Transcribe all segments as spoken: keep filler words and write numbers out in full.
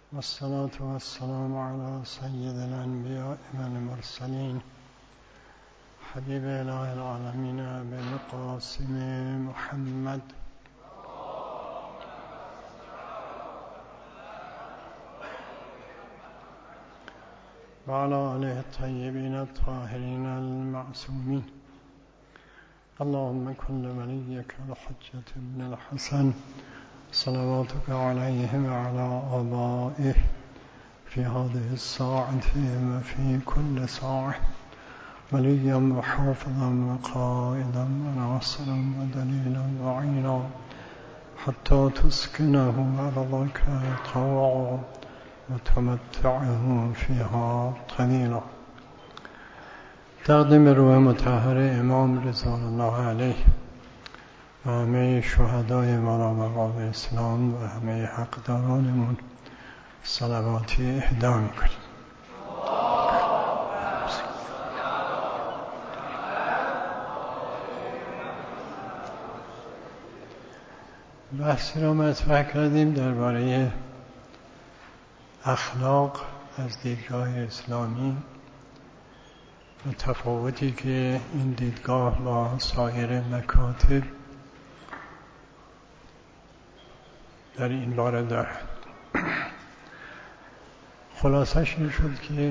والصلاة والسلام على سيد الأنبياء والمرسلين حبيب إله العالمين أبي القاسم محمد وعلى آله الطيبين الطاهرين المعصومين. اللهم كن لوليك الحجة بن الحسن صلواتك عليه وعلى آبائه في هذه الساعة وفي كل ساعة وليا وحافظا وقائدا وناصرا ودليلا وعينا حتى تسكنه أرضك طوعا وتمتعه فيها طويلا. تقدیم روح مطهر امام رضوان الله علیه و همه شهدای والا مقام اسلام و همه حقدارانمون صلواتی اهدا میکنیم. بحثی را مطرح کردیم درباره اخلاق از دیدگاه اسلامی و تفاوتی که این دیدگاه با سایر مکاتب در این باره دارد. خلاصش این شد که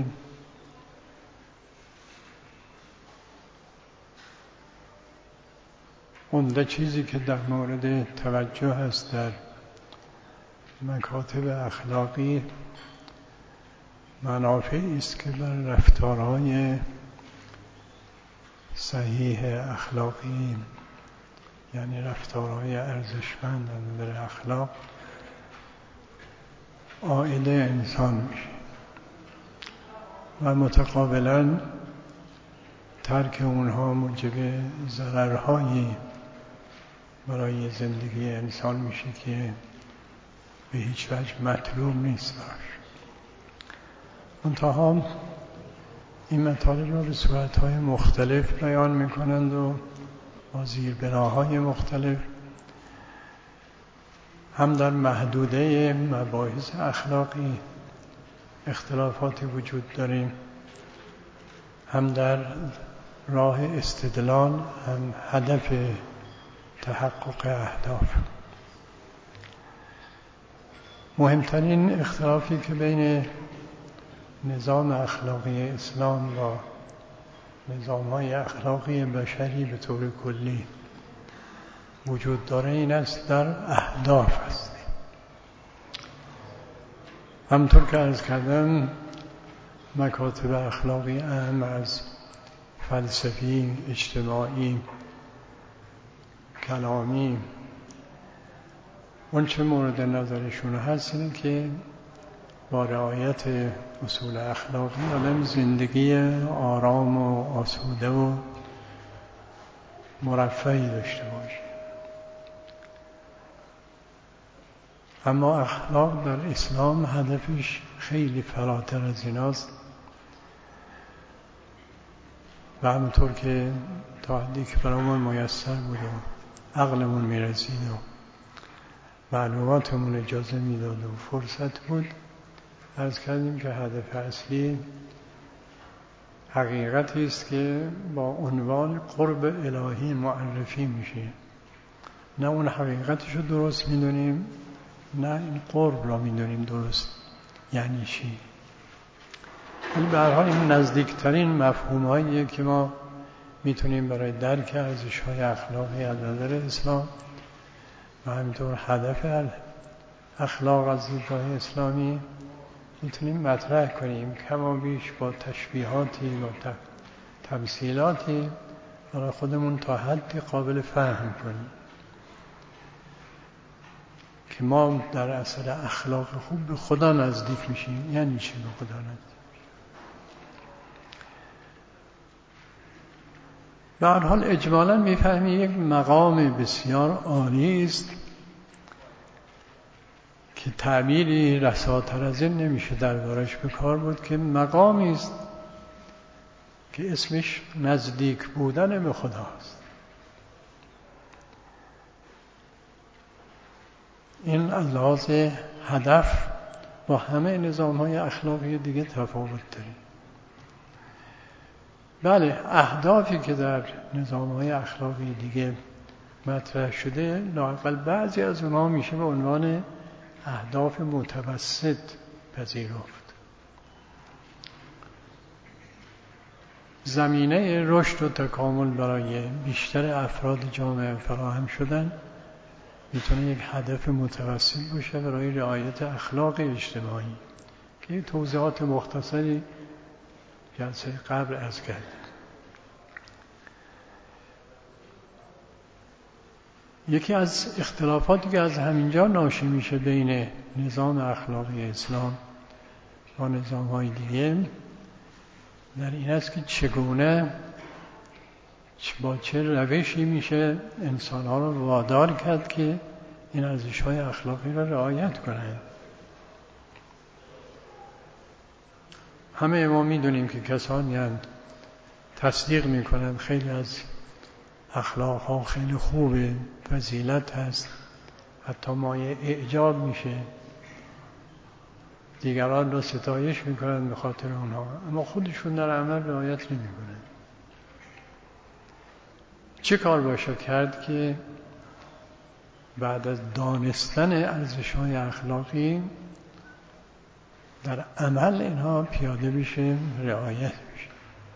عمده چیزی که در مورد توجه است در مکاتب اخلاقی منافعی است که بر رفتارهای صحیح اخلاقی، یعنی رفتارهای ارزشمند در اخلاق، عائد انسان میشه و متقابلا ترک اونها موجب ضررهایی برای زندگی انسان میشه که به هیچ وجه مطلوب نیست براش. منتها این مطالب را به صورتهای مختلف بیان میکنند و با زیربناهای مختلف، هم در محدوده مباحث اخلاقی اختلافاتی وجود داریم، هم در راه استدلال، هم هدف تحقق اهداف. مهمترین اختلافی که بین نظام اخلاقی اسلام با نظام‌های اخلاقی بشری به طور کلی وجود داره این است در اهداف است. همطور که عرض کردم مکاتب اخلاقی اهم از فلسفی، اجتماعی، کلامی، اون چه مورد نظرشون هست اینه که با رعایت اصول اخلاقی آدم زندگی آرام و آسوده و مرفهی داشته باشه. اما اخلاق در اسلام هدفش خیلی فراتر از ایناست و همونطور که تا حدی که برامون میسر بود و عقلمون میرسید و معلوماتمون اجازه میداد و فرصت بود، عرض کردیم که هدف اصلی حقیقتی است که با عنوان قرب الهی معرفی میشه. نه اون حقیقتش رو درست میدونیم، نه این قرب را میدونیم درست یعنی چی. ولی به هر حال این نزدیکترین مفهوم‌هاییه که ما میتونیم برای درک ارزش‌های اخلاقی از نظر اسلام و همینطور هدف اخلاق از دیدگاه اسلامی میتونیم مطرح کنیم، کما بیش با تشبیهاتی و تمثیلاتی برای خودمون تا حدی قابل فهم کنیم که ما در اثر اخلاق خوب به خدا نزدیک میشیم. یعنی چی به خدا نزدیک؟ به هر حال اجمالاً میفهمی یک مقام بسیار عالی است که تعبیری رساتر از این نمیشه دربارش به کار بود، که مقامی است که اسمش نزدیک بودن به خداست. این از لحاظ هدف با همه نظام‌های اخلاقی دیگه تفاوت داره. بله، اهدافی که در نظام‌های اخلاقی دیگه مطرح شده، لااقل بعضی از اونها میشه به عنوان اهداف متوسط پذیرفت. زمینه رشد و تکامل برای بیشتر افراد جامعه فراهم شدن میتونه یک هدف متوسط باشه برای رعایت اخلاق اجتماعی که توضیحات مختصری جلسه قبل عرض کردم. یکی از اختلافاتی که از همینجا ناشی میشه بین نظام اخلاقی اسلام و نظام‌های دیگه در این است که چگونه با چه روشی میشه انسان‌ها رو وادار کرد که این ارزش‌های اخلاقی را رعایت کنند. همه ما میدونیم که کسانی هستند تصدیق میکنند خیلی از اخلاق‌ها خیلی خوبه، فضیلت هست، حتی مایه اعجاب میشه، دیگران را ستایش میکنند به خاطر اونها، اما خودشون در عمل رعایت نمیکنند. چه کار باشه کرد که بعد از دانستن ارزش‌های اخلاقی در عمل اینها پیاده بشه، رعایت بشه؟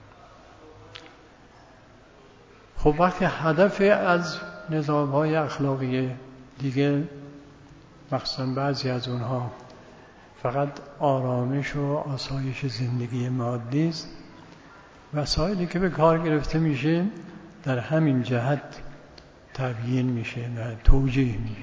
خب وقتی هدف از نظام‌های اخلاقی دیگه، مخصوصاً بعضی از اونها، فقط آرامش و آسایش زندگی مادی است، وسایلی که به کار گرفته میشه در همین جهت تبیین میشه و توجیه میشه.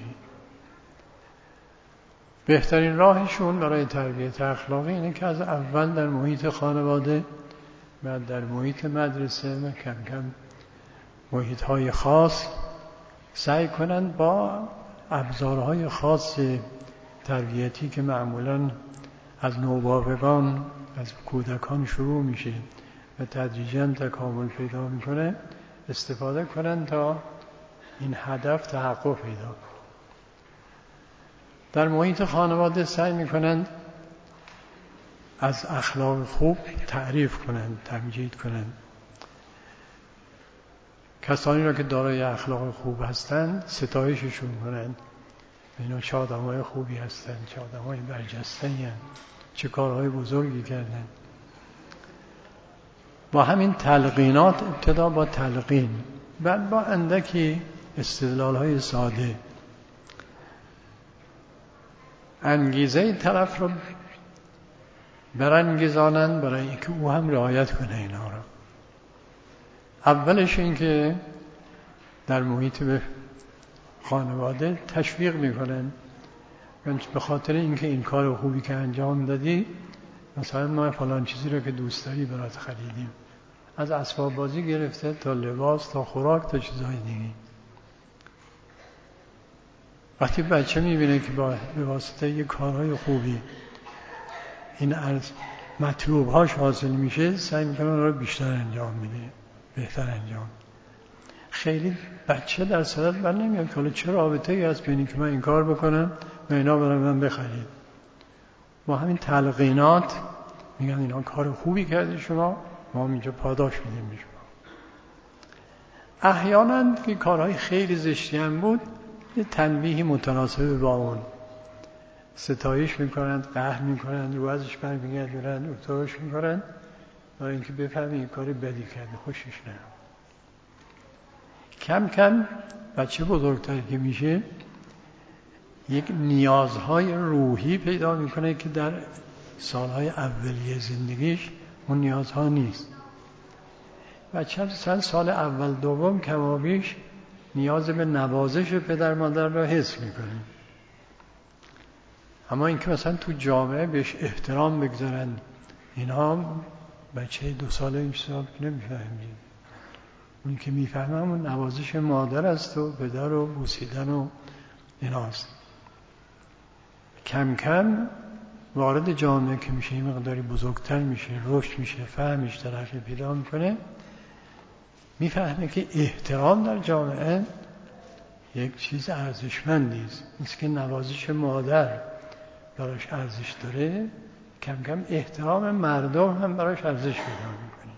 بهترین راهشون برای تربیت اخلاقی اینه که از اول در محیط خانواده و در محیط مدرسه و کم کم محیط‌های خاص سعی کنند با ابزارهای خاص تربیتی که معمولاً از نوباوگان، از کودکان شروع میشه و تدریجاً تکامل پیدا میکنه، استفاده کنند تا این هدف تحقق پیدا کنه. در محیط خانواده سعی میکنند از اخلاق خوب تعریف کنند، تمجید کنند. کسانی را که دارای اخلاق خوب هستند ستایششون کنند، اینا چه آدمای خوبی هستند، چه آدمای برجسته هستند، چه کارهای بزرگی کردند. با همین تلقینات، ابتدا با تلقین، بعد با اندکی استدلال‌های ساده، انگیزه طرف رو برانگیزانند برای اینکه او هم رعایت کنه اینا رو. اولش این که در محیط خانواده تشویق میکنن، به خاطر اینکه این کار خوبی که انجام دادی، مثلا ما فلان چیزی رو که دوست داری برات خریدیم، از اسباب بازی گرفته تا لباس تا خوراک تا چیزهای دیگه. وقتی بچه میبینه که با به واسطه یه کارهای خوبی این از مطلوبهاش حاصل میشه، سعی میکنه اون رو بیشتر انجام میده، بهتر انجام. خیلی بچه در صدت بر نمیاد که حالا چه رابطه ای هست بینی که من این کار بکنم و اینا برای من بخرید. با همین تلقینات میگن اینا کار خوبی کردی شما، ما اینجا پاداش میدیم به شما. احیانا که کارهای خیلی زشتی هم بود، یه تنبیهی متناسب با اون ستایش میکنند، قهر میکنند، رو ازش برمیگردونند، اتراش میکنند، برای اینکه بفهمی این کار بدی کرده، خوشش نه. کم کم بچه بزرگتر که میشه یک نیازهای روحی پیدا میکنه که در سالهای اولیه زندگیش اون نیازها نیست. بچه مثلا سال اول دوم کمابیش نیاز به نوازش پدر مادر را حس میکنه، اما اینکه مثلا تو جامعه بهش احترام بگذارن، اینها بچه دو ساله این سال نمیفهمه. اون که میفهمه همون نوازش مادر است و پدر و بوسیدن و ایناست. کم کم وارد جامعه که میشه، این مقداری بزرگتر میشه، رشد میشه، فهمش ترقی پیدا میکنه، میفهمه که احترام در براش ارزش داره، کم کم احترام مردم هم براش ارزش پیدا میکنه.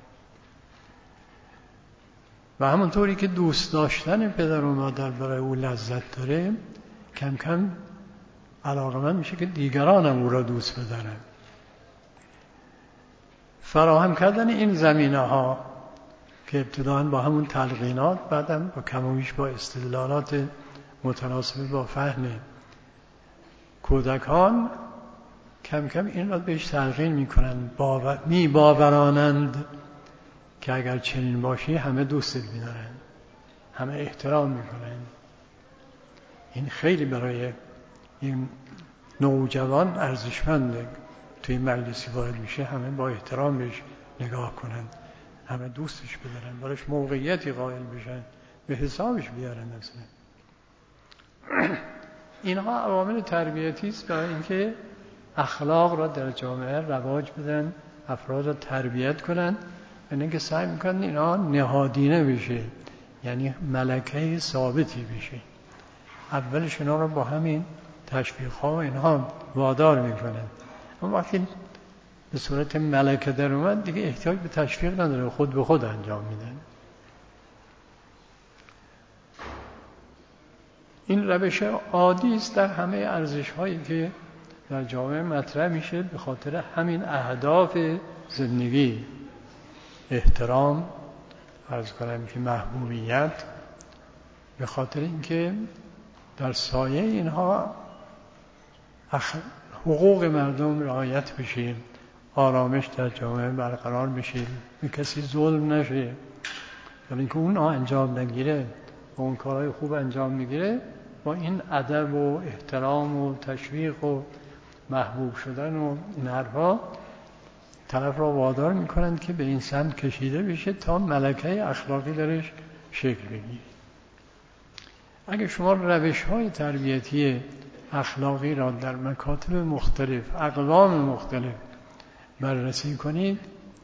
و همونطوری که دوست داشتن پدر و مادر برای او لذت داره، کم کم علاقمند میشه که دیگران هم او را دوست بدارن. فراهم کردن این زمینه ها که ابتداً با همون تلقینات، بعدم با کم و بیش با استدلالات متناسب با فهم کودکان، کم کم این را بهش تلقین میکنن، باور می باورانند که اگر چنین باشی همه دوستت می‌دارن، همه احترام میکنن. این خیلی برای این نوجوان ارزشمنده. توی مجلسی وارد میشه همه با احترام بهش نگاه کنن، همه دوستش بدارن، براش موقعیتی قائل بشن، به حسابش بیارن. اصلا اینها عوامل تربیتی است برای اینکه اخلاق را در جامعه رواج بدن، افراد را تربیت کنن، یعنی اینکه سعی میکنن اینها نهادینه بشه، یعنی ملکه ثابتی بشه. اولش اینا رو با همین تشویق ها و اینها وادار میکنن، اما وقتی به صورت ملکه در اومد دیگه احتیاج به تشویق نداره، خود به خود انجام میدن. این روش عادی است در همه ارزش هایی که در جامعه مطرح میشه، به خاطر همین اهداف زندگی، احترام، عرض کنم که محبوبیت، به خاطر اینکه در سایه اینها حقوق مردم رعایت بشه، آرامش در جامعه برقرار بشه، به کسی ظلم نشه. ولی اینکه اون انجام نگیره و اون کارهای خوب انجام میگیره، با این ادب و احترام و تشویق و محبوب شدن و این حرفا طرف را وادار میکنن که به این سمت کشیده بشه تا ملکه اخلاقی درش شکل بگیره. اگه شما روش های تربیتی اخلاقی را در مکاتب مختلف، اقوام مختلف بررسی کنید،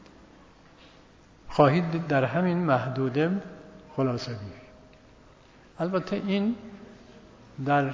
خواهید در همین محدوده خلاصه بگیرید. البته این در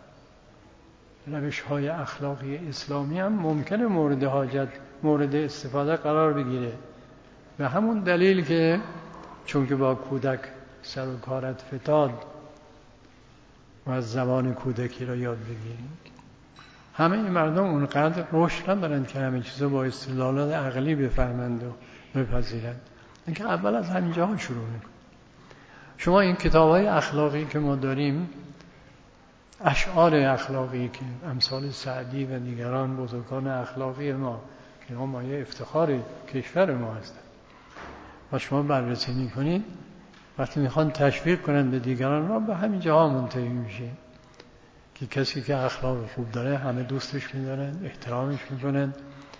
روش های اخلاقی اسلامی هم ممکنه مورد حاجت، مورد استفاده قرار بگیره، به همون دلیل که چون که با کودک سر و کارت فتاد و از زمان کودکی را یاد بگیریم. همه این مردم اونقدر رشد ندارند که همه چیزا با استدلالات عقلی بفهمند و بپذیرند. اینکه اول از همینجا شروع میکنه. شما این کتاب‌های اخلاقی که ما داریم، اشعار اخلاقی که امثال سعدی و دیگران بزرگان اخلاقی ما که ما مایه افتخار کشور ما هستند و شما بررسی میکنید، وقتی میخوان تشویق کنند به دیگران را، به همین جاها منتهی میشه که کسی که اخلاق خوب داره همه دوستش میدارن، احترامش میکنن،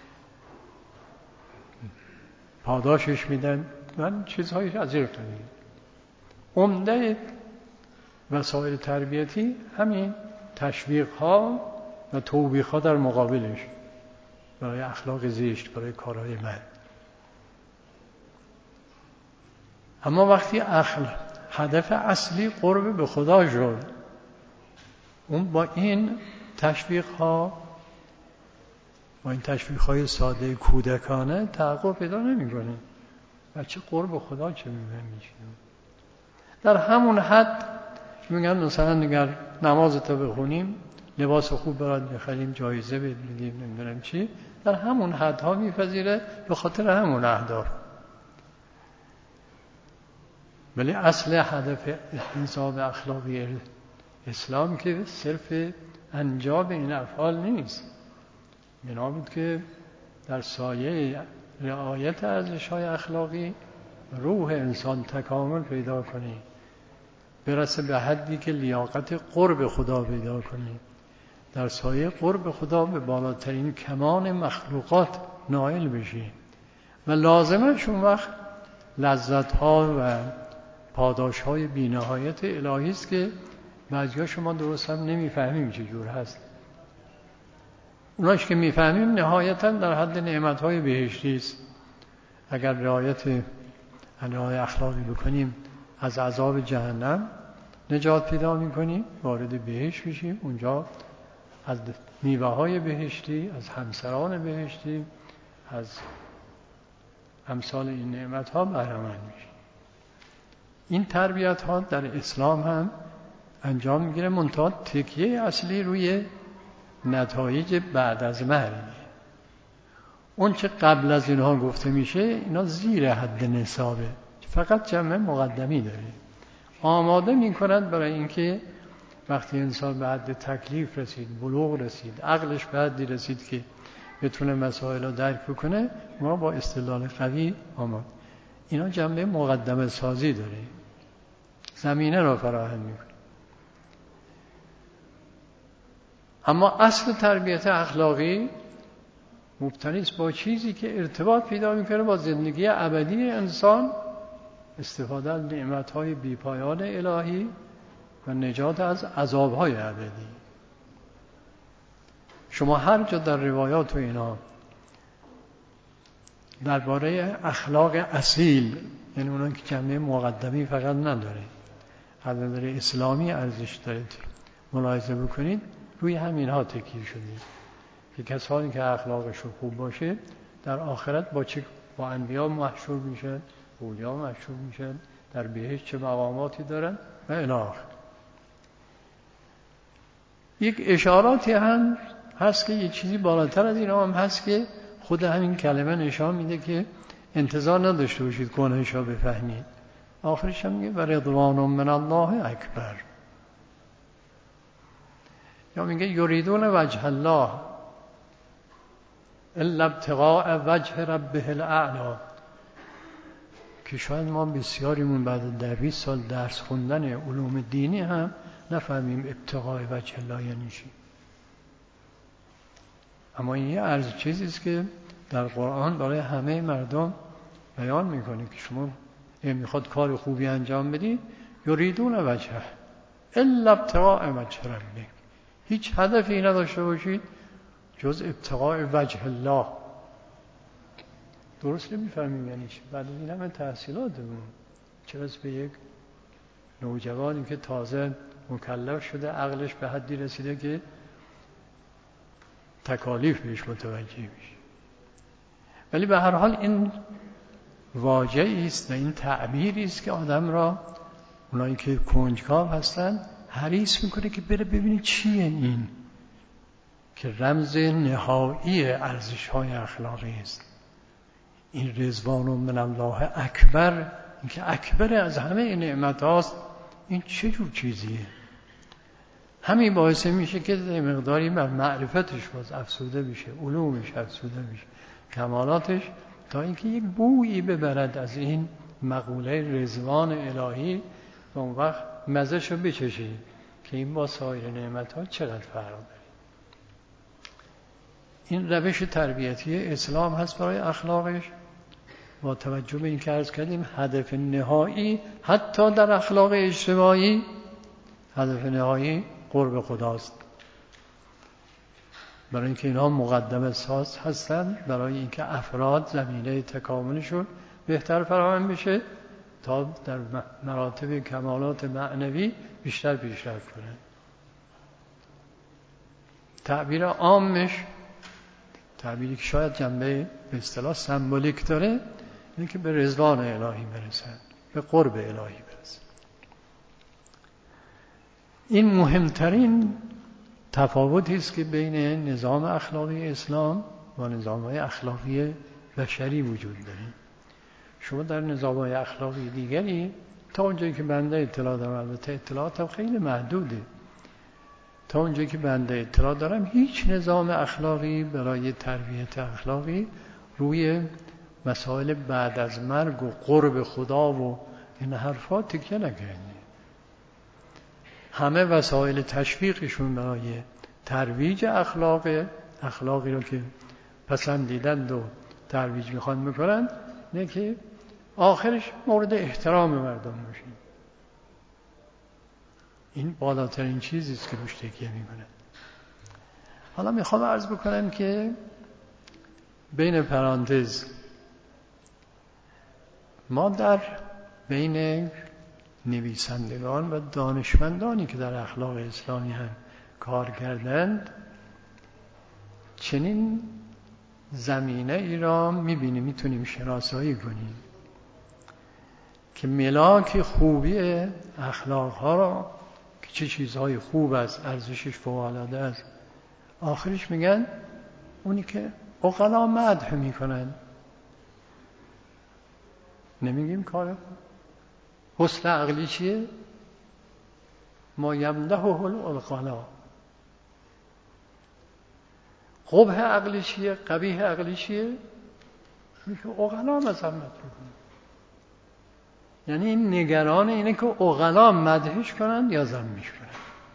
پاداشش میدن. من چیزهایش از این قبیل. عمده وسایل تربیتی همین تشویق ها و توبیخ ها در مقابلش برای اخلاق زشت، برای کارهای بد. اما وقتی اخل هدف اصلی قرب به خدا شد، اون با این تشویق ها، با این تشویق های ساده کودکانه تحقق پیدا نمی کنه. بچه قرب خدا چه میشه؟ در همون حد میگن مثلا اگر نمازت رو بخونیم، لباس خوب برات بخریم، جایزه بدیم، نمیدونم چی، در همون حدها میپذیره به خاطر همون اهداف. ولی اصل هدف نظام اخلاقی اسلام که صرف انجام این افعال نیست، بنا بود که در سایه رعایت ارزش‌های اخلاقی روح انسان تکامل پیدا کنه، برسه به حدی که لیاقت قرب خدا پیدا کنه، در سایه قرب خدا به بالاترین کمان مخلوقات نائل بشه و لازمش اون وقت لذت‌ها و پاداش‌های بی‌نهایت الهی است که بعضی‌ها شما درست هم نمی‌فهمیم چه جور هست. اوناش که می‌فهمیم نهایتاً در حد نعمت‌های بهشتی است. اگر رعایت انواع اخلاقی بکنیم، از عذاب جهنم نجات پیدا می‌کنیم، وارد بهشت میشیم، اونجا از میوه‌های بهشتی، از همسران بهشتی، از امثال این نعمت‌ها بهره‌مند میشیم. این تربیت‌ها در اسلام هم انجام میگیره، منتها تکیه اصلی روی نتایج بعد از مرگ. اون چه قبل از اینها گفته میشه اینا زیر حد نصابه، فقط جمع مقدمی داره، آماده میکنند برای اینکه وقتی انسان به حد تکلیف رسید، بلوغ رسید، عقلش به حدی رسید که بتونه مسائل رو درک بکنه، ما با استدلال قوی آماد. اینا جنبه مقدمه سازی داره، زمینه را فراهم میکنه. اما اصل تربیت اخلاقی مبتنی است با چیزی که ارتباط پیدا میکنه با زندگی ابدی انسان، استفاده از نعمتهای بیپایان الهی و نجات از عذابهای ابدی. شما هر جا در روایات و اینا درباره اخلاق اصیل، یعنی اونان که جنبه مقدمی فقط نداره، از نظر اسلامی ارزش داره، ملاحظه بکنید روی همین ها تکیه شده که کسانی که اخلاقشون خوب باشه در آخرت با چه با انبیا محشور میشن، اولیا محشور میشن، در بهشت چه مقاماتی دارن و الی آخر. یک اشاراتی هم هست که یک چیزی بالاتر از اینا هم هست که خود همین کلمه نشان میده که انتظار نداشته باشید کنهش را بفهمید. آخرش هم میگه و رضوان من الله اکبر، یا میگه یریدون وجه الله الا ابتغاء وجه ربه الاعلی، که شاید ما بسیاریمون بعد در بیست سال درس خوندن علوم دینی هم نفهمیم ابتغاء وجه الله یعنی چی. اما این یه عرض چیزی است که در قرآن برای همه مردم بیان میکنه که شما میخواد کار خوبی انجام بدید، یریدون وجهه الا ابتغاء وجه ربه، هیچ هدفی نداشته باشید جز ابتغاء وجه الله. درست نمیفهمیم یعنی چی. بعد این همه تحصیلاتمون چه بس به یک نوجوانی که تازه مکلف شده، عقلش به حدی رسیده که تکالیف بهش متوجه میشه. ولی به هر حال این واژه‌ای است و این تعبیری است که آدم را، اونایی که کنجکاو هستن، حریص میکنه که بره ببینه چیه این که رمز نهایی ارزش‌های اخلاقی است. این رضوان من الله اکبر، این که اکبر از همه نعمت هاست، این چه جور چیزیه؟ همین باعث میشه که مقداری بر معرفتش باز افسوده بشه، علومش افسوده بشه، کمالاتش، تا اینکه یک بویی ببرد از این مقوله رضوان الهی و اون وقت مزهشو بچشی که این با سایر نعمت ها چقدر فرق داره. این روش تربیتی اسلام هست برای اخلاقش، با توجه به این که عرض کردیم هدف نهایی حتی در اخلاق اجتماعی، هدف نهایی قرب خداست. برای اینکه اینها مقدمه ساز هستند برای اینکه افراد زمینه تکاملشون بهتر فراهم بشه تا در مراتب کمالات معنوی بیشتر پیشرفت کنه. تعبیر عامش، تعبیری که شاید جنبه به اصطلاح سمبولیک داره، اینه که به رضوان الهی برسن، به قرب الهی برسن. این مهمترین تفاوتی است که بین نظام اخلاقی اسلام و نظام‌های اخلاقی بشری وجود داره. شما در نظام‌های اخلاقی دیگری تا اونجایی که بنده اطلاع دارم، البته اطلاعاتم خیلی محدوده، تا اونجایی که بنده اطلاع دارم هیچ نظام اخلاقی برای تربیت اخلاقی روی مسائل بعد از مرگ و قرب خدا و این حرفا تکیه نکرده. همه وسایل تشویقشون برای ترویج اخلاق اخلاقی رو که پسندیدند و ترویج میخوان میکنن، نه که آخرش مورد احترام مردم باشه. این بالاترین چیزی است که روش تکیه میکنه. حالا میخوام عرض بکنم که بین پرانتز ما در بین نویسندگان و دانشمندانی که در اخلاق اسلامی هم کار کردند چنین زمینه ای را میبینیم، میتونیم شناسایی کنیم که ملاک خوبی اخلاق ها را که چه چیزهای خوب است، ارزشش فوق‌العاده است، آخرش میگن اونی که عقلا مدح میکنن. نمیگیم کار حسن عقلی چیه؟ ما یمدحه العقلا. قبح عقلی چیه؟ قبیح عقلی چیه؟ میشه عقلا مذمت میکنن. یعنی این نگران اینه که عقلا مدحش کنند یا ذمش کنند.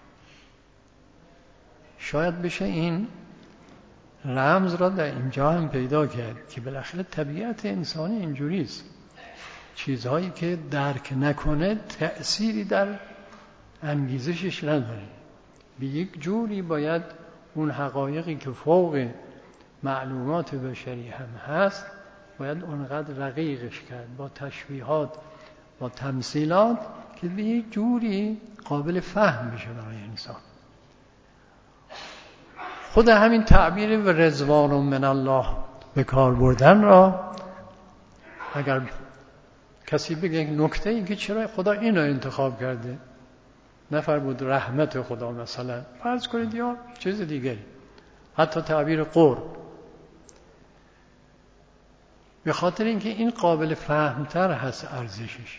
شاید بشه این رمز را در اینجا هم پیدا کرد که بالاخره طبیعت انسانی اینجوریست، چیزهایی که درک نکنه تأثیری در انگیزشش نداره. به یک جوری باید اون حقایقی که فوق معلومات بشری هم هست باید اونقدر رقیقش کرد با تشبیهات، با تمثیلات، که به یک جوری قابل فهم بشه برای انسان. خود همین تعبیر و رضوان من الله به کار بردن را اگر کسی بگه یک نکته این که چرا خدا اینو انتخاب کرده، نفر بود رحمت خدا مثلا، فرض کنید یا چیز دیگری، حتی تعبیر قرب، به خاطر اینکه این قابل فهمتر هست ارزشش.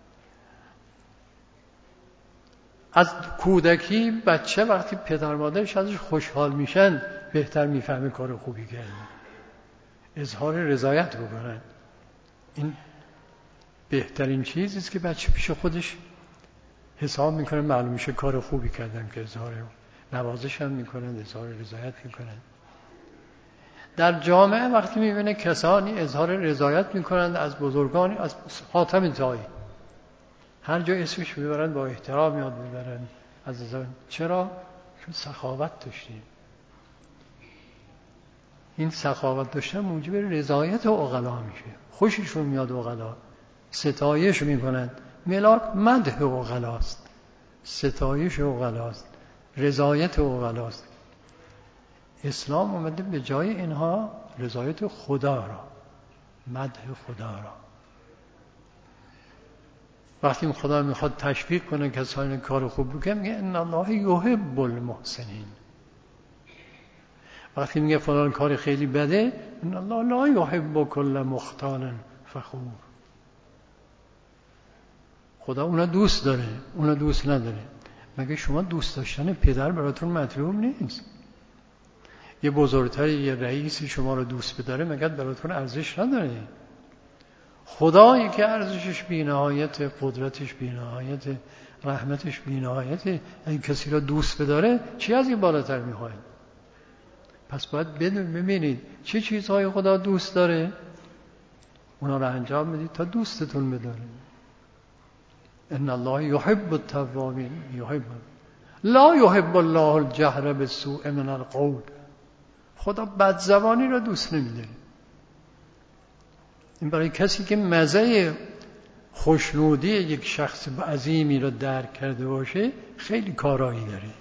از کودکی بچه وقتی پدر مادرش ازش خوشحال میشن بهتر میفهمه کار خوبی کرده، اظهار رضایت بکنن. این بهترین چیزی است که بچه پیش خودش حساب میکنه، معلوم میشه کار خوبی کردن که اظهار نوازش هم میکنن، اظهار رضایت میکنن. در جامعه وقتی میبینه کسانی اظهار رضایت میکنند از بزرگانی، از حاتم طایی، هر جا اسمش ببرن با احترام یاد ببرن از ازان. چرا؟ چون سخاوت داشتیم. این سخاوت داشتن موجب رضایت عقلا میشه، خوششون میاد عقلا، ستایش میکنن. ملاک مدح عقلاست، ستایش عقلاست، رضایت عقلاست. اسلام اومده به جای اینها رضایت خدا را، مدح خدا را. وقتی خدا میخواد تشویق کنه کسانی کار خوب بکنه میگه ان الله یحب المحسنین. وقتی میگه فلان کار خیلی بده، ان الله لا یحب کل مختال فخور. خدا اونا دوست داره، اونا دوست نداره. مگه شما دوست داشتن پدر براتون مطلوب نیست؟ یه بزرگتری، یه رئیسی شما رو دوست بداره مگه براتون ارزش نداره؟ خدایی که ارزشش بی‌نهایت، قدرتش بی‌نهایت، رحمتش بی‌نهایت، اگه کسی را دوست بداره چی از این بالاتر میخواید؟ پس باید بدون ببینید چه چیزهای خدا دوست داره، اونا رو انجام بدید تا دوستتون بداره. ان الله یحب التوابین یحب لا یحب الله الجهر بالسوء من القول. خدا بدزبانی را دوست نمیداره. این برای کسی که مزه خوشنودی یک شخص عظیمی را درک کرده باشه خیلی کارایی داره.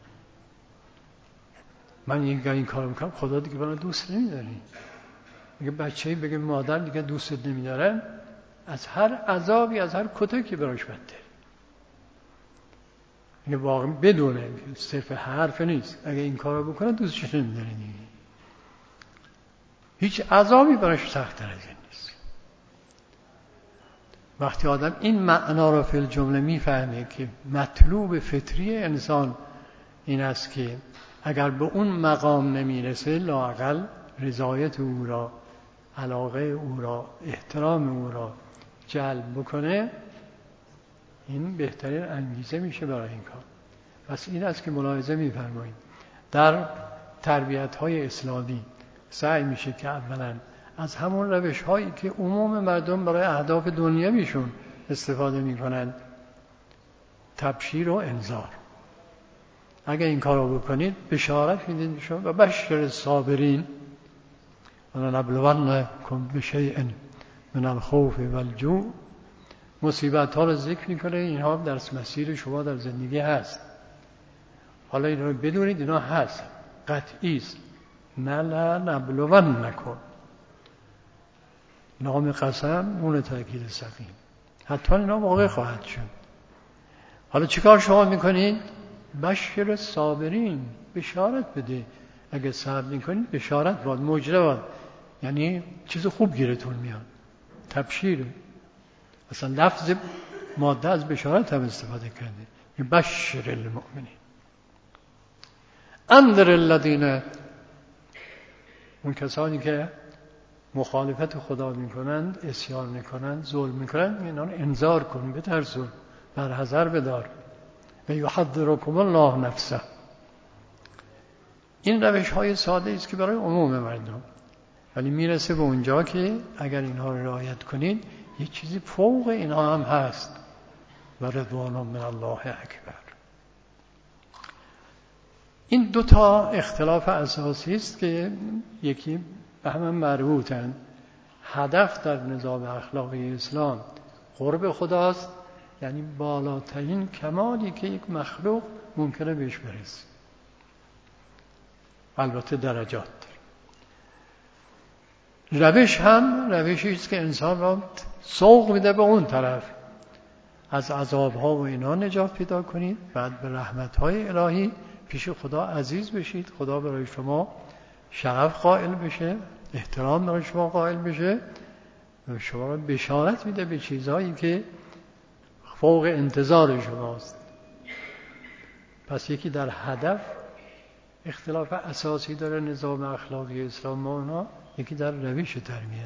من یک این کار میکنم، خدا دیگه من دوست نمیداره. اگه بچه‌ای بگه مادر دیگه دوستت نمیدارم، از هر عذابی، از هر کتکی براش بدتر. اگه واقعا بدونه صرف حرف نیست، اگه این کارو بکنه دوستش نمیداره دیگه. هیچ عذابی براش سخت‌تر از این نیست. وقتی آدم این معنا را فی الجمله میفهمه که مطلوب فطری انسان این است که اگر به اون مقام نمیرسه لااقل رضایت او را، علاقه او را، احترام او را جلب بکنه، این بهترین انگیزه میشه برای این کار. پس این است که ملاحظه میفرمایید در تربیت‌های اسلامی سعی میشه که اولا از همون روش هایی که عموم مردم برای اهداف دنیویشون استفاده میکنند، تبشیر و انذار، اگه این کارو بکنید بشارت میدین شما و بشر الصابرین ولنبلونکم بشیء من الخوف والجوع. مصیبت ها رو ذکر میکنه، اینها در مسیر شما در زندگی هست. حالا اینا رو بدونید، اینا هست، قطعی است. نه لا نبلون نکن. نام قسم اون تأکید ثقیل. حتی اینا واقع خواهد شد. حالا چیکار شما میکنید؟ بشر صابرین، بشارت بده. اگه صبر میکنید بشارت باد، مجره باد، یعنی چیز خوب گیرتون میاد، تبشیره. اصلا لفظ ماده از بشارت هم استفاده کرده. بشر المؤمنین. انذر الذین، اون کسانی که مخالفت خدا میکنند، عصیان میکنند، ظلم میکنند، اینا رو انذار کن، بترسون، برحذر بدار. و یحذرکم الله نفسه. این روش های ساده است که برای عموم مردم، ولی میرسه به اونجا که اگر اینها رو رعایت کنید یه چیزی فوق اینها هم هست. و رضوان من الله اکبر. این دو تا اختلاف اساسی است که یکی به هم مربوطند. هدف در نظام اخلاقی اسلام قرب خداست، یعنی بالاترین کمالی که یک مخلوق ممکنه بهش برسه. البته درجات داره. روش هم روشی است که انسان را سوق میده به اون طرف. از عذابها و اینا نجات پیدا کنید، بعد به رحمتهای الهی پیش خدا عزیز بشید، خدا برای شما شرف قائل بشه، احترام برای شما قائل بشه، شما را بشارت میده به چیزهایی که فوق انتظار شماست. پس یکی در هدف اختلاف اساسی داره نظام اخلاقی اسلام و اونا، یکی در روش تربیت.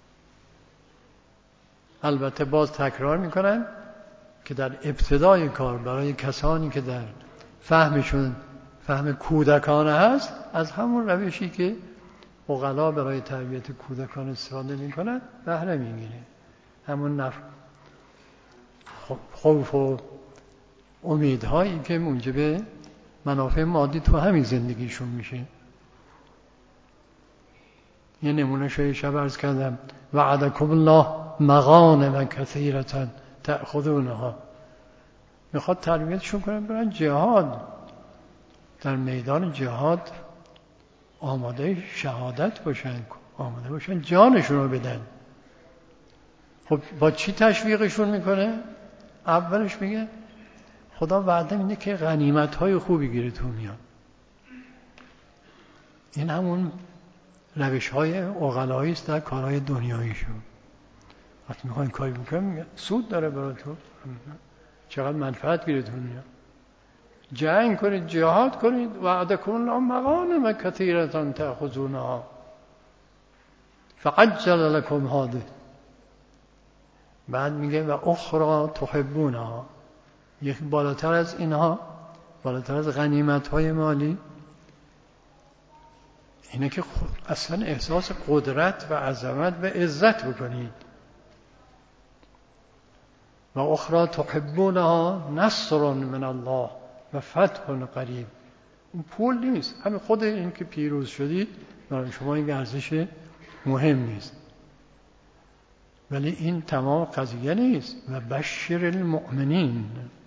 البته باز تکرار میکنن که در ابتدای کار برای کسانی که در فهمشون فهم کودکانه هست، از همون روشی که عقلا برای تربیت کودکان استفاده میکنن بهره میگیره. همون نف... خوف و امیدهایی که موجب منافع مادی تو همین زندگیشون میشه. یه نمونه شوی شب عرض کردم وعدکم الله مغانم کثیرة تأخذونها. میخواد تربیتشون کنن برن جهاد، در میدان جهاد آماده شهادت باشن، آماده باشن جانشون رو بدن. خب با چی تشویقشون میکنه؟ اولش میگه خدا وعده میده که غنیمت‌های خوبی گیرتون میاد. این همون روش‌های عقلایی است در کارهای دنیاییشون. وقتی میخواین کاری بکنم سود داره برای تو، چقدر منفعت گیرتون میاد. جنگ کنید، جهاد کنید، وعدکم الله مغانم کثیرة تأخذونها فعجل لكم هذه. بعد میگه و اخرى تحبونها، یک بالاتر از اینها، بالاتر از غنیمت‌های مالی، اینه که اصلا احساس قدرت و عظمت و عزت بکنید. و اخرى تحبونها نصر من الله و فتح قریب. این پول نیست، همین خود این که پیروز شدید برای شما این ارزش مهم نیست، ولی این تمام قضیه نیست. و بشر المؤمنین،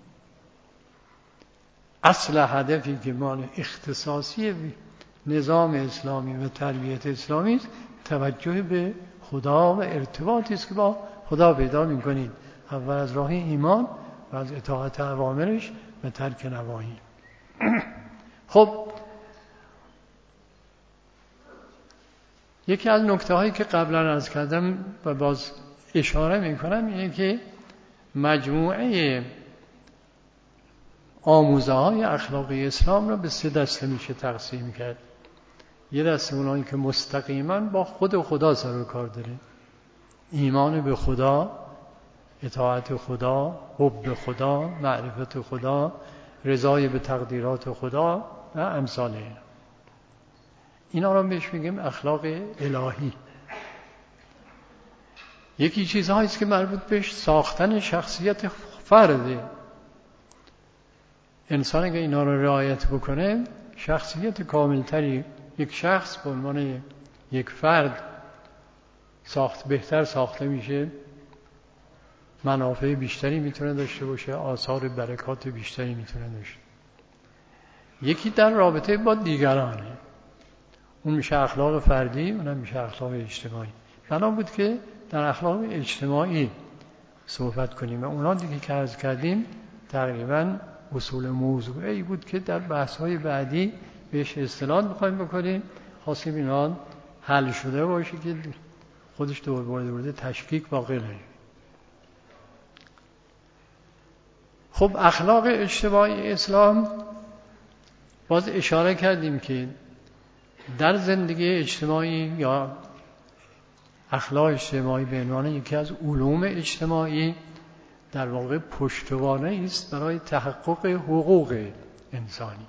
اصل هدفی که مال اختصاصی نظام اسلامی و تربیت اسلامی است توجه به خدا و ارتباطی است که با خدا پیدا می‌کنید، اول از راه ایمان و از اطاعت اوامرش و ترک نواهی. خب یکی از نکته‌هایی که قبلا عرض کردم و باز اشاره می‌کنم اینه که مجموعه آموزه‌های اخلاقی اسلام را به سه دسته میشه تقسیم کرد. یه دسته اونایی که مستقیما با خود خدا سر و کار داره، ایمان به خدا، اطاعت خدا، حب خدا، معرفت خدا، رضای به تقدیرات خدا و امثال اینا. اینا رو بهش میگیم اخلاق الهی. یکی چیزهایی است که مربوط به ساختن شخصیت فرده. انسان اگه اینا رو رعایت بکنه شخصیت کاملتری یک شخص به عنوان یک فرد ساخت بهتر ساخته میشه، منافع بیشتری میتونه داشته باشه، آثار برکات بیشتری میتونه داشته. یکی در رابطه با دیگرانه، اون میشه اخلاق فردی، اونم میشه اخلاق اجتماعی. بنا بود که در اخلاق اجتماعی صحبت کنیم و اونا دیگه که عرض کردیم تقریبا اصول موضوعی بود که در بحث‌های بعدی بهش اصطلاح می‌خوایم بکنیم، خواستیم اینا حل شده باشه که خودش دوباره دوباره تشکیک باقی نشه. خب اخلاق اجتماعی اسلام باز اشاره کردیم که در زندگی اجتماعی یا اخلاق اجتماعی به عنوان یکی از علوم اجتماعی در واقع پشتوانه است برای تحقق حقوق انسانی.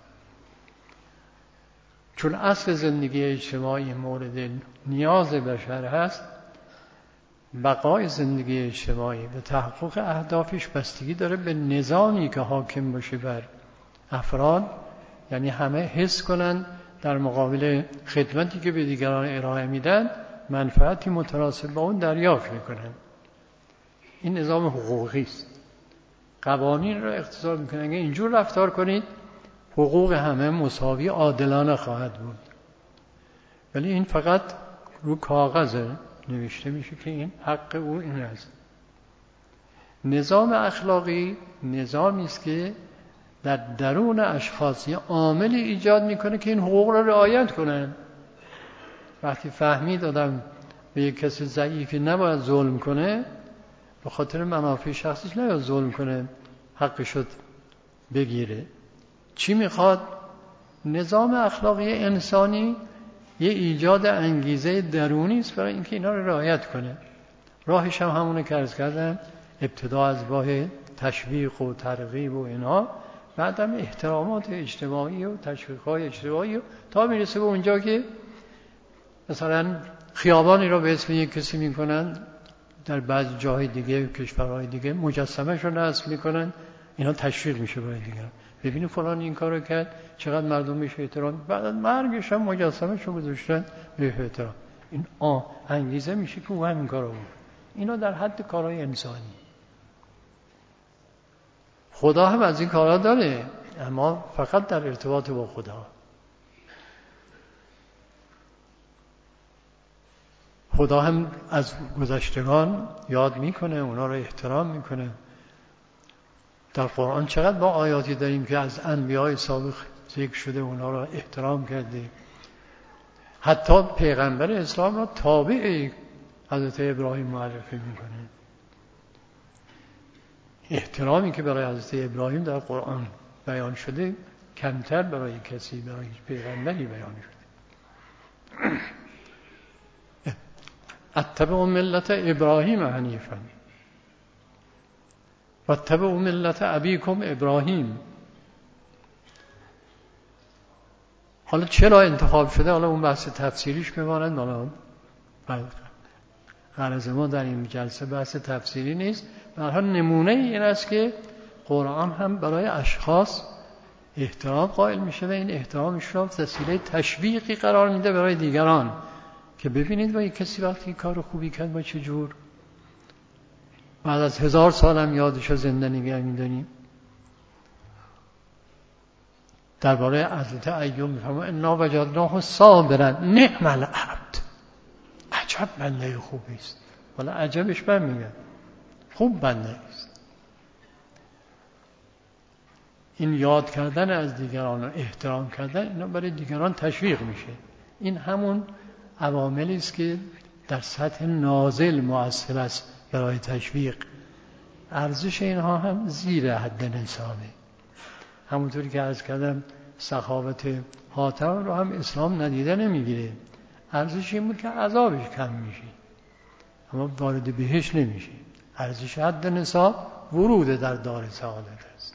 چون اصل زندگی اجتماعی مورد نیاز بشر هست، بقای زندگی اجتماعی و تحقق اهدافش بستگی داره به نظامی که حاکم باشه بر افراد، یعنی همه حس کنن در مقابل خدمتی که به دیگران ارائه میدن منفعتی متناسب با اون دریافت میکنن. این نظام حقوقی است. قوانین را اختصار میکنن اگه اینجور رفتار کنید حقوق همه مساوی عادلانه خواهد بود. ولی این فقط رو کاغذ نوشته میشه که این حق او این است. نظام اخلاقی نظامی است که در درون اشخاص یه عامل ایجاد میکنه که این حقوق را رعایت کنن. وقتی فهمید آدم به یک کسی ضعیفی نباید ظلم کنه، به خاطر منافع شخصیش نباید ظلم کنه حقشو بگیره. چی میخواد؟ نظام اخلاقی انسانی یه ایجاد انگیزه درونی است برای اینکه اینا رو رعایت کنه. راهش هم همونه که عرض کردم، ابتدا از راه تشویق و ترغیب و اینا، بعدم احترامات اجتماعی و تشویق‌های اجتماعی و تا میرسه به اونجا که مثلا خیابانی رو به اسم یک کسی میکنن، در بعضی جاهای دیگه کشورهای دیگه مجسمه‌ش رو نصب میکنن، اینا تشویق میشه برای دیگران. ببینید فلان این کارو کرد، چقدر مردم بهش احترام، بعد از مرگش هم مجسمه‌ش رو گذاشتن به احترام. این آ انگیزه میشه که او همین کارو بکنه. اینا در حد کارهای انسانی. خدا هم از این کارا داره، اما فقط در ارتباط با خدا. خدا هم از گذشتگان یاد میکنه، اونا رو احترام میکنه. در قرآن چقدر با آیاتی داریم که از انبیاء سابق ذکر شده، اونا رو احترام کرده. حتی پیغمبر اسلام را تابع حضرت ابراهیم معرفی میکنه. احترامی که برای حضرت ابراهیم در قرآن بیان شده کمتر برای کسی، برای پیغمبری بیان شده. اتبع ملت ابراهیم حنیفا و اتبع ملت ابیکم ابراهیم. حالا چرا انتخاب شده؟ حالا اون بحث تفسیریش بماند، حالا غرض ما در این جلسه بحث تفسیری نیست. به هر حال نمونه این است که قرآن هم برای اشخاص احترام قائل میشه و این احترامش را وسیله تشویقی قرار میده برای دیگران، که ببینید با یک کسی وقتی کار خوبی کرد ما چجور بعد از هزار سال هم یادش زنده نگه می‌داریم. درباره حضرت ایوب می‌فرماید انا وجدناه صابرا نعم العبد. عجب بنده خوبی است. والا عجبش من میگم، خوب بنده است. این یاد کردن از دیگران و احترام کردن، اینا برای دیگران تشویق میشه. این همون عواملی است که در سطح نازل مؤثر است برای تشویق. ارزش اینها هم زیر حد نصابه. همونطوری که عرض کردم سخاوت حاتم رو هم اسلام ندیده نمیگیره. ارزش این بود که عذابش کم میشه اما وارد بهش نمیشه. ارزش حد نصاب ورود در دار سعادت است.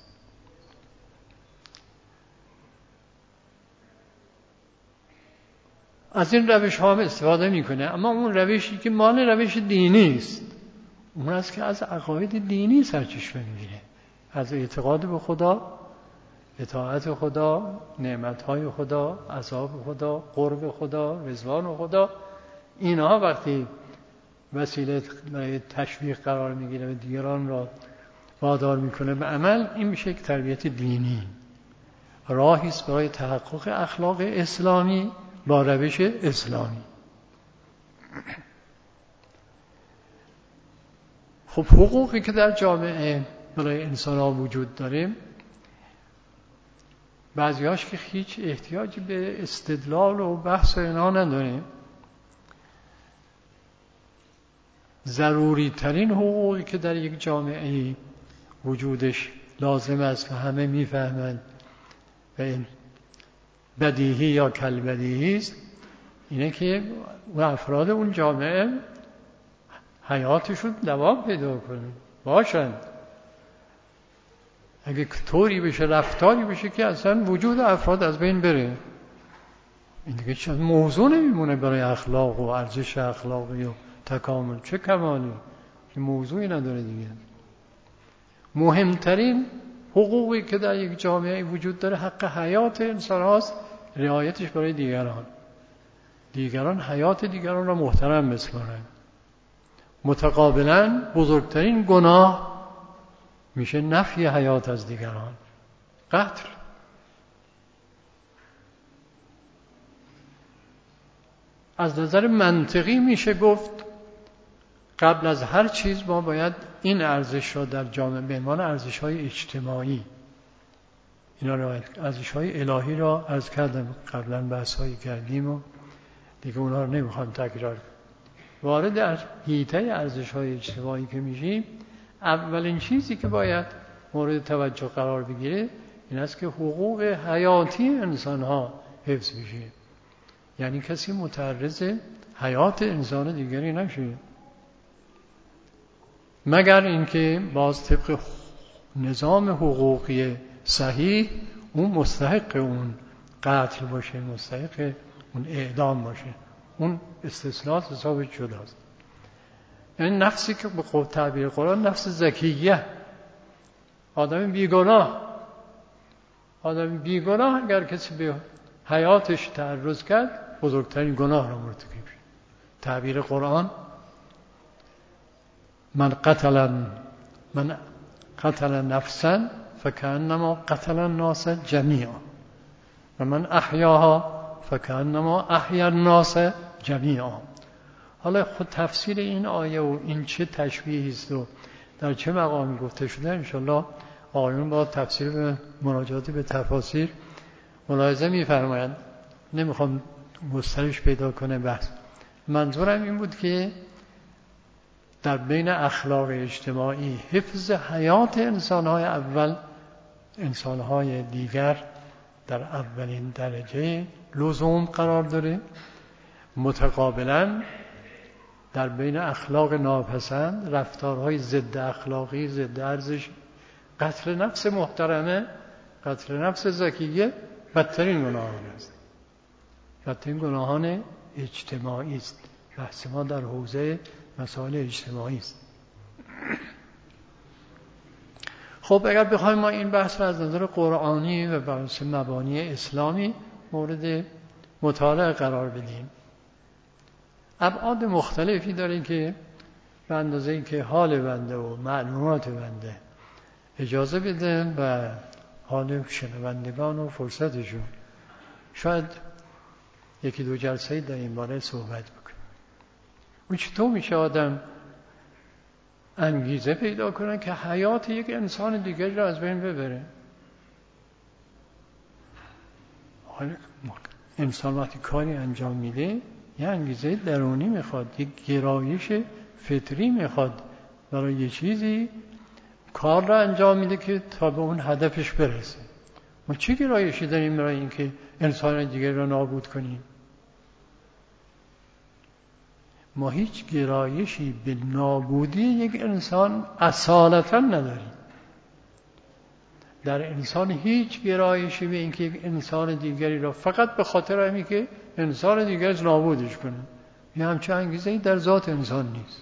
از این روش ها هم استفاده میکنه، اما اون روشی که مال روش دینی است، اون است که از عقاید دینی سرچشمه میگیره، از اعتقاد به خدا، اطاعت خدا، نعمتهای خدا، عذاب خدا، قرب خدا، رضوان خدا. اینها وقتی وسیله تشویق قرار میگیره و دیگران را وادار میکنه به عمل، این میشه یک تربیت دینی. راهی است برای تحقق اخلاق اسلامی با روش اسلامی. خب حقوقی که در جامعه برای انسان ها وجود داره، بعضیاش که هیچ احتیاجی به استدلال و بحث اینا نداره. ضروری ترین حقوقی که در یک جامعه وجودش لازم است و همه میفهمند و این بدیهی یا کل بدیهی است، اینه که اون افراد اون جامعه حیاتشون دوام پیدا کنه، باشن. اگه طوری بشه، رفتاری بشه که اصلا وجود افراد از بین بره، این دیگه چه موضوع نمیمونه برای اخلاق و ارزش اخلاقی و تکامل. چه کمالی که موضوعی نداره دیگه. مهمترین حقوقی که در یک جامعه وجود داره حق حیات انسان هاست، رعایتش برای دیگران. دیگران حیات دیگران را محترم بسپارن. متقابلا بزرگترین گناه میشه نفی حیات از دیگران، قتل. از نظر منطقی میشه گفت قبل از هر چیز ما باید این ارزش را در جامعه به عنوان ارزش‌های اجتماعی، اینا را ارزش‌های الهی را عرض کردم قبلا، بحث‌هایی کردیم و دیگه اونها رو نمیخوام تکرار کنم. وارد در حیطه ارزش‌های اجتماعی که میشیم، اولین چیزی که باید مورد توجه قرار بگیره این است که حقوق حیاتی انسان‌ها حفظ بشه. یعنی کسی متعرض حیات انسان دیگری نشه، مگر اینکه باز طبق نظام حقوقی صحیح اون مستحق اون قتل باشه، مستحق اون اعدام باشه. اون استثناء حساب جداست. یعنی نفسی که به قول تعبیر قرآن نفس زکیه، آدم بیگناه، آدم بیگناه اگر کسی به حیاتش تعرض کرد بزرگترین گناه را مرتکب شد. تعبیر قرآن من قتل من قتل نفسا فکأنما قتل الناس جمیعا و من احیاها فکأنما احیا الناس جمیعا. حالا خود تفسیر این آیه و این چه تشبیهی است و در چه مقامی گفته شده انشالله آقایون با تفسیر به مراجعات به تفاسیر ملاحظه می‌فرمایند. نمیخوام گسترش پیدا کنه بحث. منظورم این بود که در بین اخلاق اجتماعی حفظ حیات انسان‌های اول، انسان‌های دیگر در اولین درجه لزوم قرار داره. متقابلاً در بین اخلاق ناپسند، رفتارهای ضد اخلاقی، ضد ارزش، قتل نفس محترمه، قتل نفس زکیه بدترین گناهان است. بدترین گناهان اجتماعی است. بحث ما در حوزه مسائل اجتماعی است. خب اگر بخوایم ما این بحث را از نظر قرآنی و بحث مبانی اسلامی مورد مطالعه قرار بدیم، ابعاد مختلفی داره که به اندازه این که حال بنده و معلومات بنده اجازه بده و حال شنوندگان و فرصتشون شاید یکی دو جلسه در این باره صحبت بکنیم. اون چطور میشه آدم انگیزه پیدا کنه که حیات یک انسان دیگری را از بین ببره؟ انسان وقتی کاری انجام میده یه انگیزه درونی میخواد، یک گرایش فطری میخواد برای یه چیزی کار را انجام میده که تا به اون هدفش برسه. ما چه گرایشی داریم برای اینکه انسان دیگر را نابود کنیم؟ ما هیچ گرایشی به نابودی یک انسان اصالتا نداریم. در انسان هیچ گرایشی به اینکه یک انسان دیگری را فقط به خاطر همین که انسان دیگری نابودش کنه، یه همچه انگیزه‌ای در ذات انسان نیست.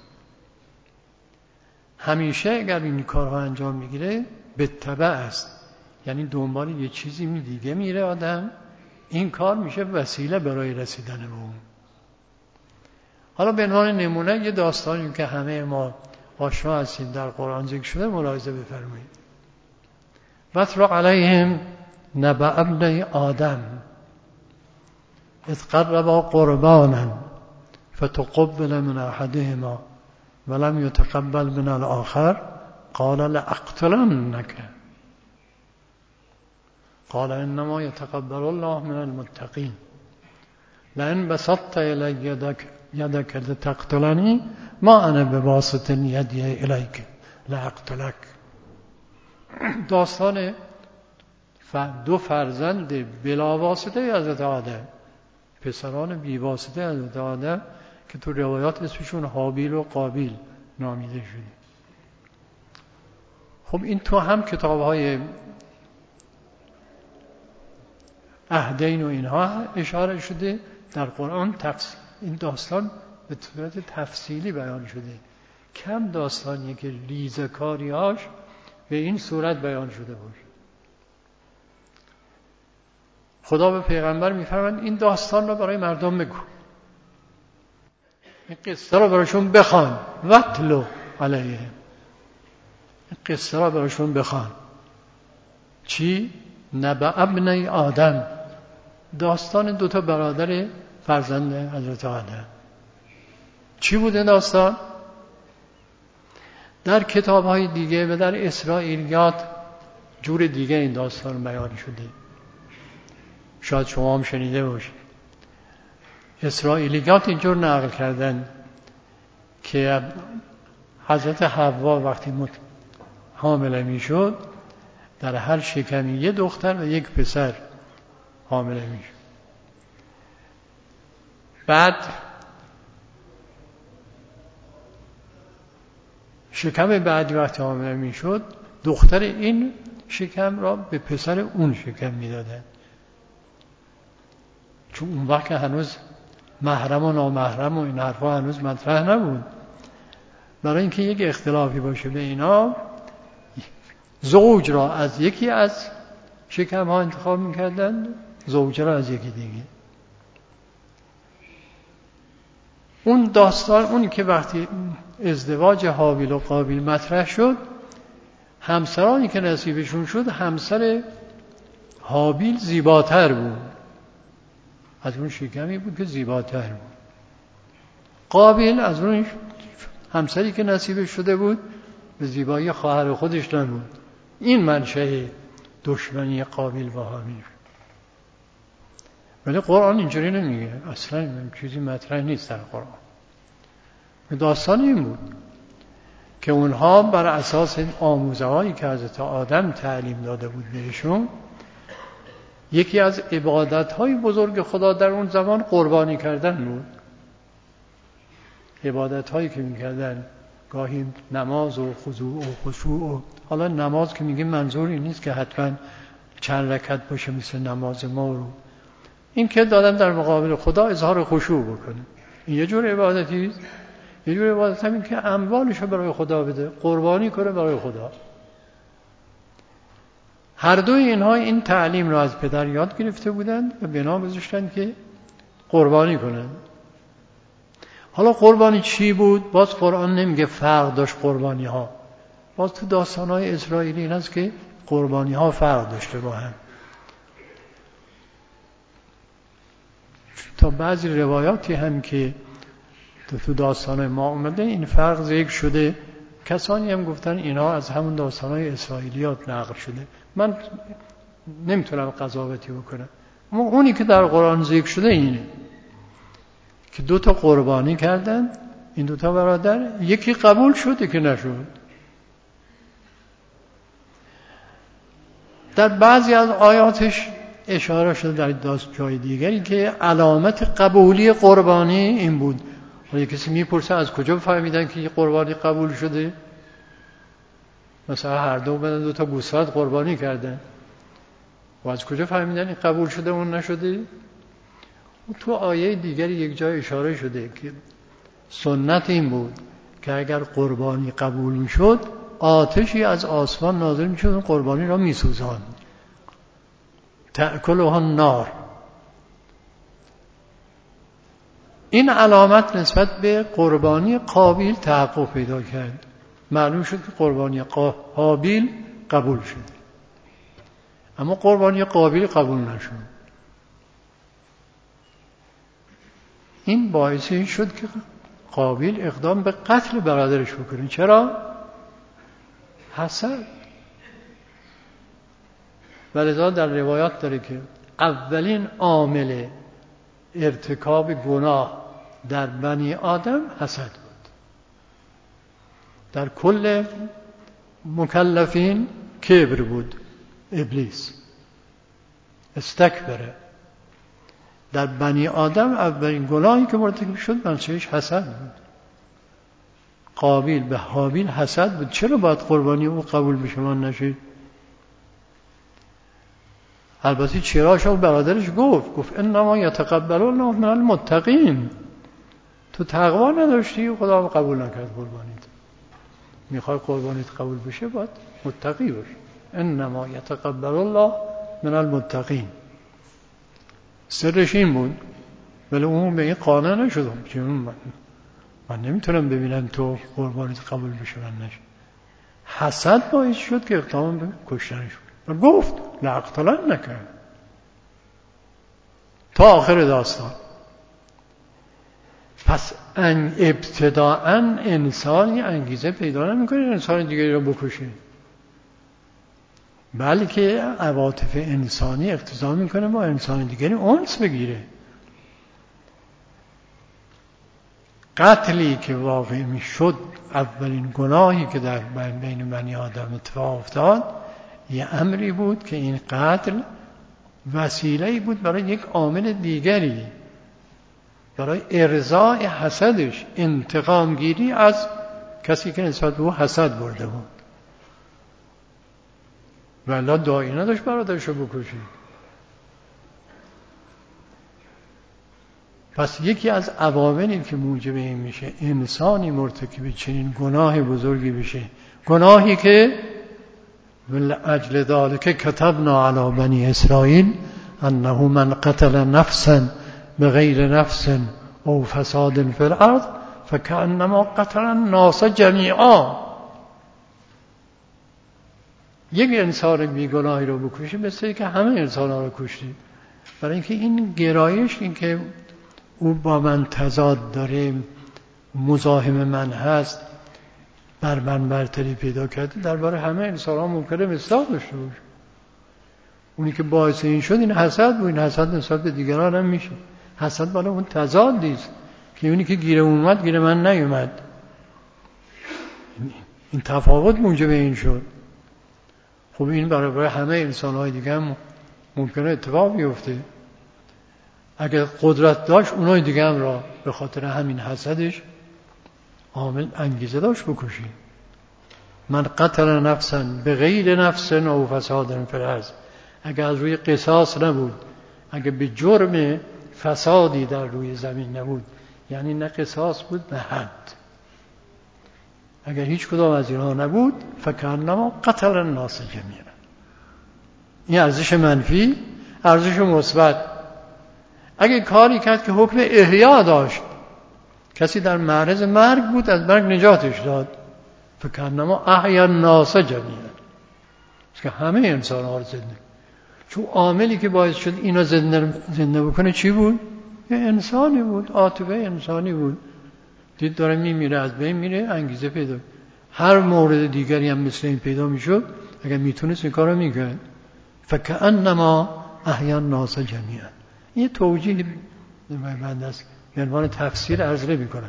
همیشه اگر این کارها انجام میگیره به تبع است، یعنی دنبال یه چیزی می دیگه میره آدم، این کار میشه وسیله برای رسیدن به اون. حالا به عنوان نمونه یه داستانی که همه ما آشنا هستیم در قرآن ذکر شده ملاحظه بفرمایید. وَاتْلُ عَلَیْهِمْ نَبَأَ ابْنَیْ آدم اذ قربا قربانا فتقبل من احدهما ولم يتقبل من الاخر قال لاقتلنك قال انما يتقبل الله من المتقين لئن بسطت الي يدك يدك لتقتلني ما انا بباسط يدي الیک لاقتلک. داستان دو فرزند بلاواسطه حضرت آدم، پسران بیواسطه حضرت آدم که تو روایات اسمشون حابیل و قابیل نامیده شده. خب این تو هم کتاب‌های عهدین و اینها اشاره شده، در قرآن تفصیل این داستان به صورت تفصیلی بیان شده. کم داستانیه که ریزکاری‌هاش به این صورت بیان شده باشه. خدا به پیغمبر می‌فرماید این داستان رو برای مردم بگو، این قصه رو براشون بخوان، وتلو علیهم، این قصه رو براشون بخوان. چی؟ نبأ ابنی آدم، داستان دوتا برادر فرزند حضرت آدم. چی بوده داستان؟ در کتاب‌های دیگه و در اسرائیلیات جور دیگه این داستان بیان شده. شاید شما هم شنیده باشید. اسرائیلیات اینجور نقل کردن که حضرت حوا وقتی حامله میشد در هر شکمی یه دختر و یک پسر حامله میشد. بعد شکم بعدی وقتی حامله میشد دختر این شکم را به پسر اون شکم میدادن، چون اون وقت هنوز محرم و نامحرم و این حرفا هنوز مطرح نبود. برای اینکه یک اختلافی باشه به اینا، زوج را از یکی از شکم ها انتخاب میکردن، زوجه را از یکی دیگه. اون داستان، اون که وقتی ازدواج حابیل و قابیل مطرح شد، همسرانی که نصیبشون شد، همسر حابیل زیباتر بود، از اون شکمی بود که زیباتر بود. قابیل از اون همسری که نصیبش شده بود به زیبایی خواهر خودش نبود. این منشأ دشمنی قابیل با حابیل. ولی قرآن اینجوری نمیگه، اصلا این چیزی مطرح نیست در قرآن. داستان این بود که اونها بر اساس آموزه هایی که حضرت آدم تعلیم داده بود بهشون، یکی از عبادت های بزرگ خدا در اون زمان قربانی کردن بود. عبادت هایی که میکردن گاهی نماز و خضوع و خشوع و حالا نماز که میگه منظور این نیست که حتما چند رکعت باشه مثل نماز ما رو، این که دادن در مقابل خدا اظهار خشوع بکنه، این یه جور عبادتی است. یه جور عبادت هم این که اموالشو برای خدا بده، قربانی کنه برای خدا. هر دوی اینها این تعلیم را از پدر یاد گرفته بودند و بنا گذاشتند که قربانی کنند. حالا قربانی چی بود؟ باز قرآن نمیگه فرق داشت قربانی ها. باز تو داستان های اسرائیلی این هست که قربانی ها فرق داشته با هم. تا بعضی روایاتی هم که تو داستان ما اومده این فرق ذکر شده. کسانی هم گفتن اینا از همون داستان های اسرائیلیات نقل شده. من نمیتونم قضاوتی بکنم، اما اونی که در قرآن ذکر شده اینه که دو تا قربانی کردن این دو تا برادر، یکی قبول شده که نشد. در بعضی از آیاتش اشاره شده در داست جای دیگری که علامت قبولی قربانی این بود. و کسی میپرسه از کجا فهمیدن که قربانی قبول شده؟ مثلا هر دو بدن دو تا گوسفند قربانی کردن و از کجا فهمیدن این قبول شده اون نشده؟ تو آیه دیگری یک جای اشاره شده که سنت این بود که اگر قربانی قبول میشد آتشی از آسمان نازل میشد و قربانی را میسوزاند. تأکلها النار. این علامت نسبت به قربانی قابیل تحقق پیدا کرد. معلوم شد که قربانی قابیل قبول شد، اما قربانی قابیل قبول نشد. این باعثی شد که قابیل اقدام به قتل برادرش بکنه. چرا؟ حسد. ولذا در روایات داره که اولین عامل ارتکاب گناه در بنی آدم حسد بود. در کل مکلفین کبر بود، ابلیس استکبره. در بنی آدم اولین گناهی که مرتکب شد منشأش حسد بود. قابیل به حابیل حسد بود. چرا باید قربانی او قبول به شما نشید؟ البته چرا شو برادرش گفت گفت انما یتقبل الله من المتقین. تو تقوا نداشتی خدا قبول نکرد قربانیت. میخوای قربانیت قبول بشه باید متقی باشی. انما یتقبل الله من المتقین. سرش این بود. ولی اون به این قانع نشدم که من, من نمیتونم ببینم تو قربانیت قبول بشه من نشه. حسد باعث شد که اقدام به کشتنش و گفت لأقتلن نکرد تا آخر داستان. پس ابتداءً انسانی انگیزه پیدا نمی‌کنه انسان دیگری را بکشه، بلکه عواطف انسانی اقتضا میکنه با انسان دیگری انس بگیره. قتلی که واقع میشد، اولین گناهی که در بین بنی آدم اتفاق افتاد، یه امری بود که این قتل وسیله‌ای بود برای یک عامل دیگری، برای ارضاء حسدش، انتقام گیری از کسی که نسبت به او حسد برده بود. ولی داعی نداشت برادرش رو بکشه. پس یکی از عواملی که موجب این میشه انسانی مرتکب چنین گناه بزرگی بشه، گناهی که لاجل ذلک کتبنا علی بنی اسرائیل انه من قتل نفسا بغیر نفس او فساد فی الارض فکأنما قتل الناس جمیعا. یک انسان بیگناهی رو بکشی مثل که همه انسان ها رو کشتی. برای اینکه این گرایش، این که او با من تضاد داره، مزاحم من هست، بر من برتری پیدا کرده، درباره همه انسان ها ممکنه مصداق داشته باشه. اونی که باعث این شد این حسد بود. این حسد نسبت به دیگران هم میشه. حسد بالا اون تضادی است که اونی که گیره اومد گیره من نیومد. این تفاوت موجب این شد. خب این برای همه انسان‌های دیگه هم ممکنه اتفاق بیفته. اگر قدرت داشت اونای دیگه هم را به خاطر همین حسدش عامل انگیزه داشت بکشی. من قتل نفسا بغیر نفس او فساد فی الارض. اگر از روی قصاص نبود، اگر به جرم فسادی در روی زمین نبود، یعنی نه قصاص بود نه حد، اگر هیچ کدام از اینها نبود، فکأنما قتل الناس جمیعا. این ارزش منفی، ارزش مثبت. اگه کاری کرد که حکم احیا داشت، کسی در معرض مرگ بود از مرگ نجاتش داد، فکأنما احیا الناس جمیعا، که همه انسان ها رو زنده. چون عاملی که باعث شد اینا زنده زنده بکنه چی بود؟ یه انسانی بود، عاطفه انسانی بود. دید داره میمیره، از بین میره، انگیزه پیدا. هر مورد دیگری هم مثل این پیدا میشد، اگر میتونست این کارو میکرد. فکأنما احیا الناس جمیعا. این توجیه من است، به عنوان تفسیر عرض نمی‌کنم.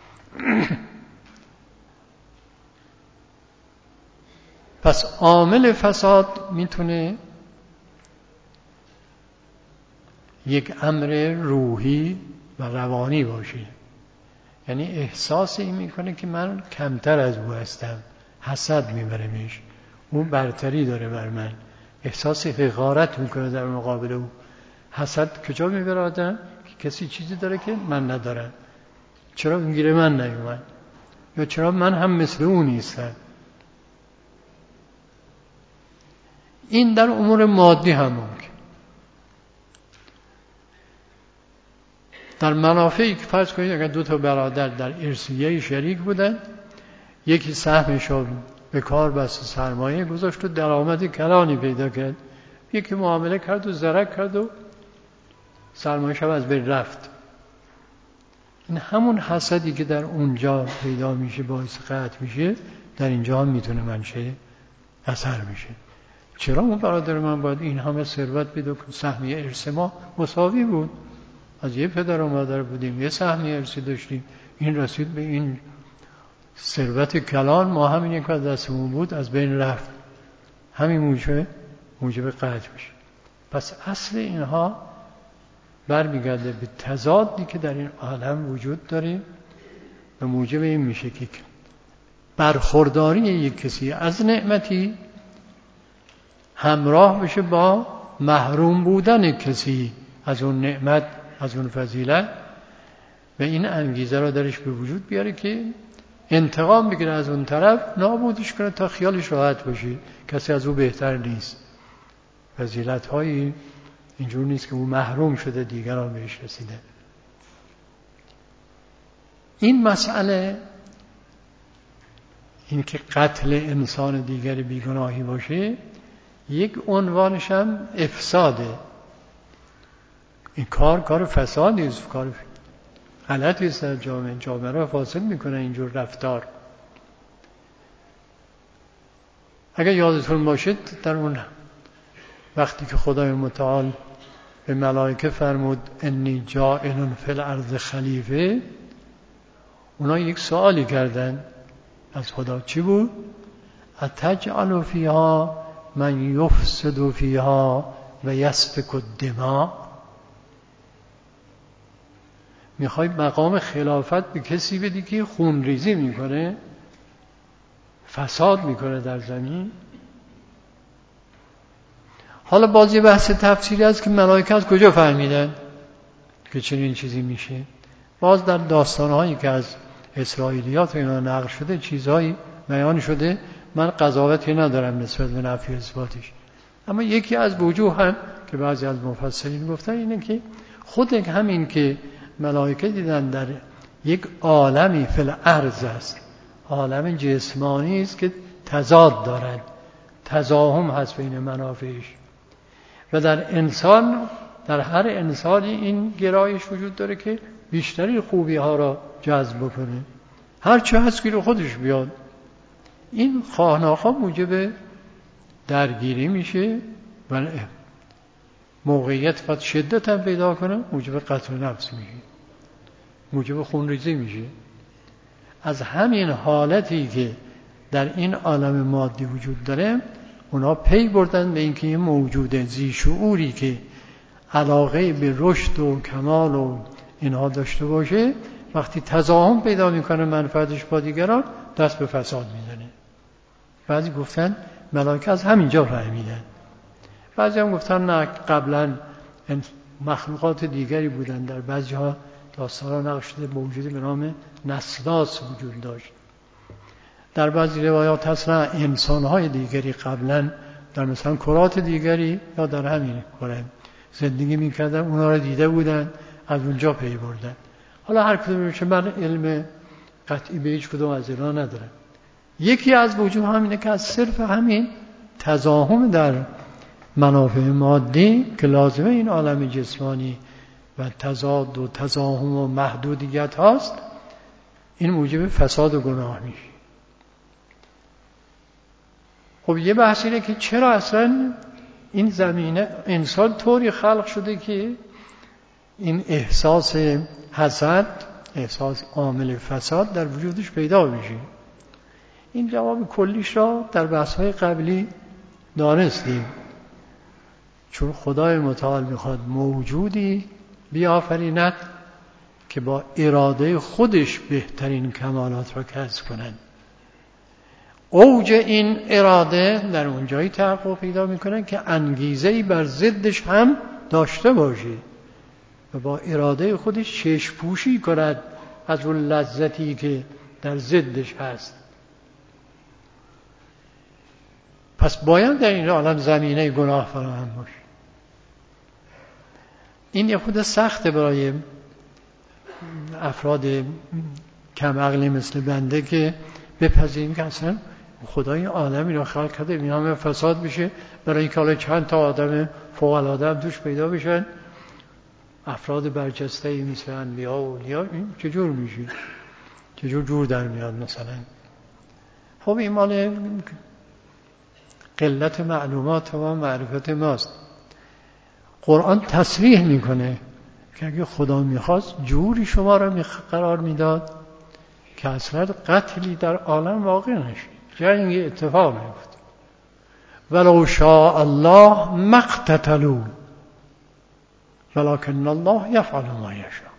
پس عامل فساد میتونه یک امر روحی و روانی باشه. یعنی احساس این میکنه که من کمتر از او هستم، حسد میبرمش، اون برتری داره بر من، احساس حقارت میکنه در مقابل او. حسد کجا میبره آدم؟ که کسی چیزی داره که من ندارم، چرا اون گیره من نیومد، یا چرا من هم مثل اون نیستم. این در امور مادی هم ممکن. در منافعی که فرض کنید اگر دو تا برادر در ارثیه شریک بودن، یکی سهمش رو به کار بست، سرمایه گذاشت و درآمد کلانی پیدا کرد، یکی معامله کرد و زرق کرد و سرمایه‌اش از بین رفت. این همون حسدی که در اونجا پیدا میشه باعث قطع میشه در اینجا هم میتونه منشأ اثر میشه. چرا اون برادر من باید این همه ثروت بده که سهمیه ارث ما مساوی بود، از یه پدر و مادر بودیم، یه سهمیه ارثی داشتیم، این رسید به این ثروت کلان، ما همین یک از دستمون بود از بین رفت، همین موجب موجب قطع میشه. پس اصل اینها برمیگرده به تضادی که در این عالم وجود داره و موجب این میشه که برخورداری یک کسی از نعمتی همراه بشه با محروم بودن کسی از اون نعمت، از اون فضیلت، و این انگیزه را درش به وجود بیاره که انتقام بگیره از اون طرف، نابودش کنه تا خیالش راحت باشه کسی از او بهتر نیست. فضیلت هایی اینجور نیست که او محروم شده دیگران بهش رسیده. این مسئله، این که قتل انسان دیگری بیگناهی باشه، یک عنوانش هم افساده. این کار کار فسادی است، کار غلطی است در جامعه، جامعه را فاسد میکنه اینجور رفتار. اگر یادتون باشد در اون وقتی که خدای متعال به ملائکه فرمود انی جاعل فی الارض خلیفه، اونا یک سوالی کردن از خدا. چی بود؟ اتجعل فیها من یفسد فیها و یسفک الدماء، میخوای مقام خلافت به کسی بدی که خون ریزی میکنه، فساد میکنه در زمین؟ حالا باز یه بحث تفسیری است که ملائکه از کجا فهمیدن که چنین چیزی میشه. باز در داستانهایی که از اسرائیلیات و اینا نقل شده چیزهایی بیان شده، من قضاوتی ندارم نسبت به نفی اثباتش، اما یکی از وجوه هم که بعضی از مفسرین گفتن اینه که خود همین که ملائکه دیدن در یک عالمی فی الارض است، عالم جسمانی است که تضاد دارد، تزاحم هست بین منافعش، و در انسان، در هر انسانی این گرایش وجود داره که بیشتری خوبی ها را جذب بکنه، هر چه هست که خودش بیاد. این خواه ناخواه موجب درگیری میشه و موقعیت قد شدت هم پیدا کنه، موجب قتل نفس میشه، موجب خونریزی میشه. از همین حالتی که در این عالم مادی وجود داره، اونا پی بردن به اینکه این موجود ذی شعوری که علاقه به رشد و کمال و اینها داشته باشه، وقتی تضاهم پیدا میکنه منفعتش با دیگران، دست به فساد میزنه. بعضی گفتن ملائکه از همینجا فهمیدن، بعضی هم گفتن نه، قبلا مخلوقات دیگری بودن. در بعضی ها داستان نقل شده موجودی به نام نسلاس وجود داشت. در بعضی روایات هست نه، انسان‌های دیگری قبلا در مثلا کرات دیگری یا در همین کره زندگی می‌کردن، اونا رو دیده بودن، از اونجا پی بردن. حالا هر کدوم میشه، من علم قطعی به هیچ کدوم از اینا ندارم. یکی از وجوه همینه که از صرف همین تزاحم در منافع مادی که لازمه این عالم جسمانی و تضاد و تزاحم و محدودیت هاست، این موجب فساد و گناه میشه. خب یه بحث اینه که چرا اصلا این زمینه انسان طوری خلق شده که این احساس حسد، احساس عامل فساد در وجودش پیدا میشه. این جواب کلیش را در بحث‌های قبلی دانستیم. چون خدای متعال میخواد موجودی بیافریند که با اراده خودش بهترین کمالات را کسب کنند. اوج این اراده در اونجایی تحقق پیدا میکنه که انگیزه‌ای بر ضدش هم داشته باشه و با اراده خودش چشم پوشی کند از اون لذتی که در ضدش هست. پس باید در این عالم زمینه گناه فراهم باشه. این یه خود سخته برای افراد کم عقلی مثل بنده که بپذیریم که اصلا خدای عالمی را خلق کرده این همه فساد بشه برای اینکه حالا چند تا آدم فوق العاده هم توش پیدا بشن. افراد برجسته مثل انبیا و اولیا این چجور میشه؟ چجور جور در میاد مثلا؟ خب این مال قلت معلومات و معرفت ماست. قرآن تصریح میکنه که اگه خدا میخواست جوری شما را قرار میداد که اصلا قتلی در عالم واقع نشه، جنگ اتفاق میفته. ولو شاء الله ما اقتتلوا ولکن الله یفعل ما یشاء.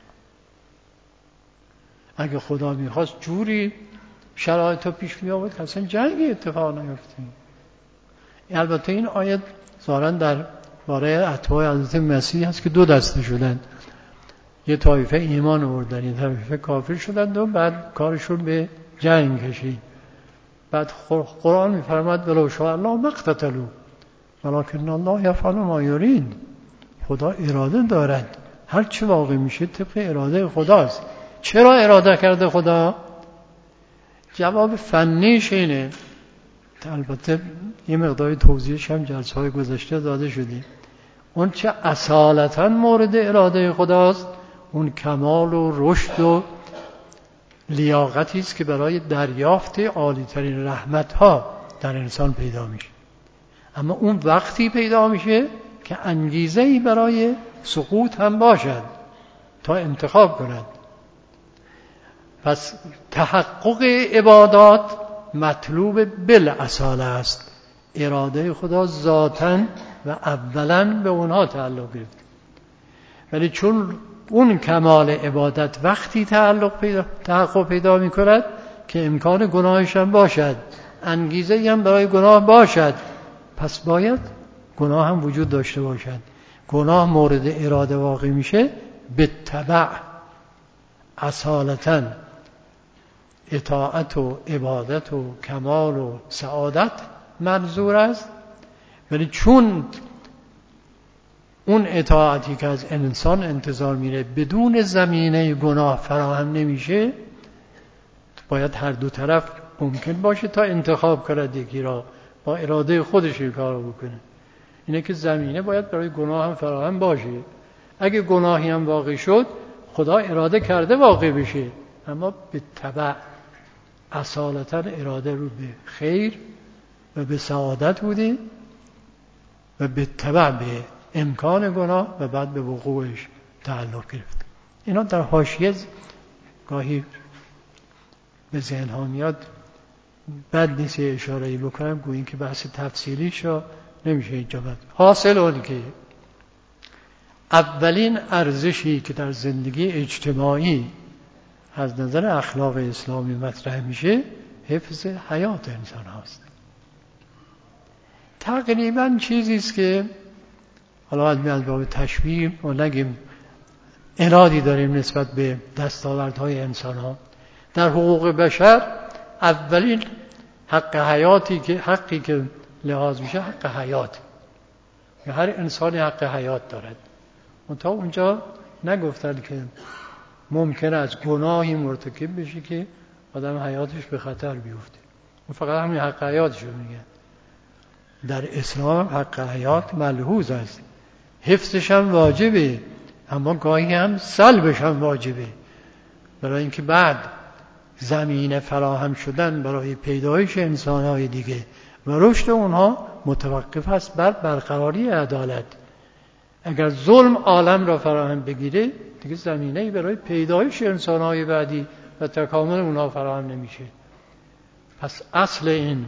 اگه خدا میخواست جوری شرایط رو پیش می آورد که اصلا جنگی اتفاق نیفته. البته این آیت ظاهراً در باره اتباع حضرت مسیح هست که دو دسته شدن، یه طایفه ایمان آوردن، یه طایفه کافر شدن و بعد کارشون به جنگ کشید. بعد قرآن میفرماد ولو شاء الله ما اقتتلوا ولکن الله یفعل ما یرید. خدا اراده دارد، هر چه واقع میشه طبق اراده خداست. چرا اراده کرده خدا؟ جواب فنیش اینه، البته یه مقداری توضیحش هم جلسه‌های گذشته داده شدیم. اون چه اصالتاً مورد اراده خداست اون کمال و رشد و لیاقتی است که برای دریافت عالی‌ترین رحمت‌ها در انسان پیدا میشه. اما اون وقتی پیدا میشه که انگیزه‌ای برای سقوط هم باشد تا انتخاب کند. پس تحقق عبادات مطلوب بالاصاله است. اراده خدا ذاتاً و اولاً به اونها تعلق گرفت، ولی چون اون کمال عبادت وقتی تعلق پیدا تحقق پیدا می کند که امکان گناهش هم باشد، انگیزه هم برای گناه باشد، پس باید گناه هم وجود داشته باشد. گناه مورد اراده واقع میشه بالتبع، اصالتاً اطاعت و عبادت و کمال و سعادت منظور است. ولی چون اون اطاعتی که از انسان انتظار میره بدون زمینه گناه فراهم نمیشه، باید هر دو طرف ممکن باشه تا انتخاب کرد یکی را با اراده خودش کار بکنه. اینه که زمینه باید برای گناه هم فراهم باشه. اگه گناهی هم واقع شد خدا اراده کرده واقع بشه، اما به تبع اصالتا اراده رو به خیر و به سعادت بوده و به تبع به امکان گناه و بعد به وقوعش تعلق گرفت. اینا در حاشیه گاهی به ذهن ها میاد، بد نیست اشاره‌ای بکنم، گوییم که بحث تفصیلیش را نمیشه اینجا بد. حاصل اون که اولین ارزشی که در زندگی اجتماعی از نظر اخلاق اسلامی مطرح میشه حفظ حیات انسان هاست. تقریبا چیزی است که حالا از باب تشبیه و نگیم ارادی داریم نسبت به دستاوردهای انسان ها. در حقوق بشر اولین حق حیاتی که حقی که لحاظ میشه حق حیات، هر انسانی حق حیات دارد. منتها اونجا نگفتن که ممکن از گناهی مرتکب بشه که آدم حیاتش به خطر بیفته، اون فقط همین حق حیاتشو میگن. در اسلام حق حیات ملحوظ است، حفظش هم واجبه، اما گاهی هم سلبش هم واجبه، برای اینکه بعد زمینه فراهم شدن برای پیدایش انسان‌های دیگه و رشد اونها متوقف است بر برقراری عدالت. اگر ظلم عالم را فراهم بگیره دیگه زمینه‌ای برای پیدایش انسان‌های بعدی و تکامل اونها فراهم نمیشه. پس اصل این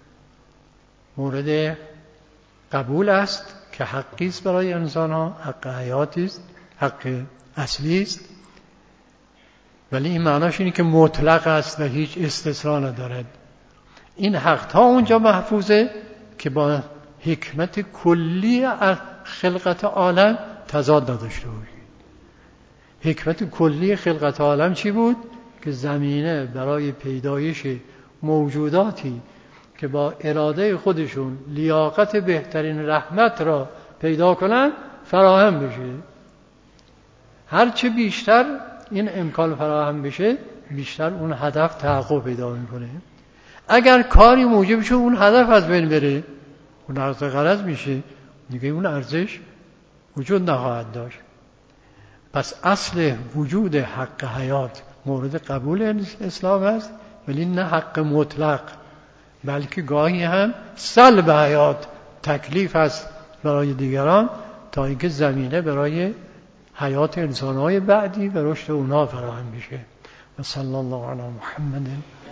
مورد قبول است که حقی است برای انسان‌ها، حق حیاتی است، حق اصلی است، ولی این معناش اینه که مطلق است و هیچ استثنا ندارد. این حق تا اونجا محفوظه که با حکمت کلی خلقت عالم تضاد نداشته باشه. حکمت کلی خلقت عالم چی بود؟ که زمینه برای پیدایش موجوداتی که با اراده خودشون لیاقت بهترین رحمت را پیدا کنن فراهم بشه. هرچه بیشتر این امکان فراهم بشه بیشتر اون هدف تحقق پیدا میکنه. اگر کاری موجب شه اون هدف از بین بره، اون عرض غرض میشه دیگه، اون ارزش وجود نخواهد داشت. پس اصل وجود حق حیات مورد قبول اسلام است، ولی نه حق مطلق، بلکه گاهی هم سلب حیات تکلیف است برای دیگران تا اینکه زمینه برای حیات انسانهای بعدی و رشد اونها فراهم بشه. و صلی الله علی محمد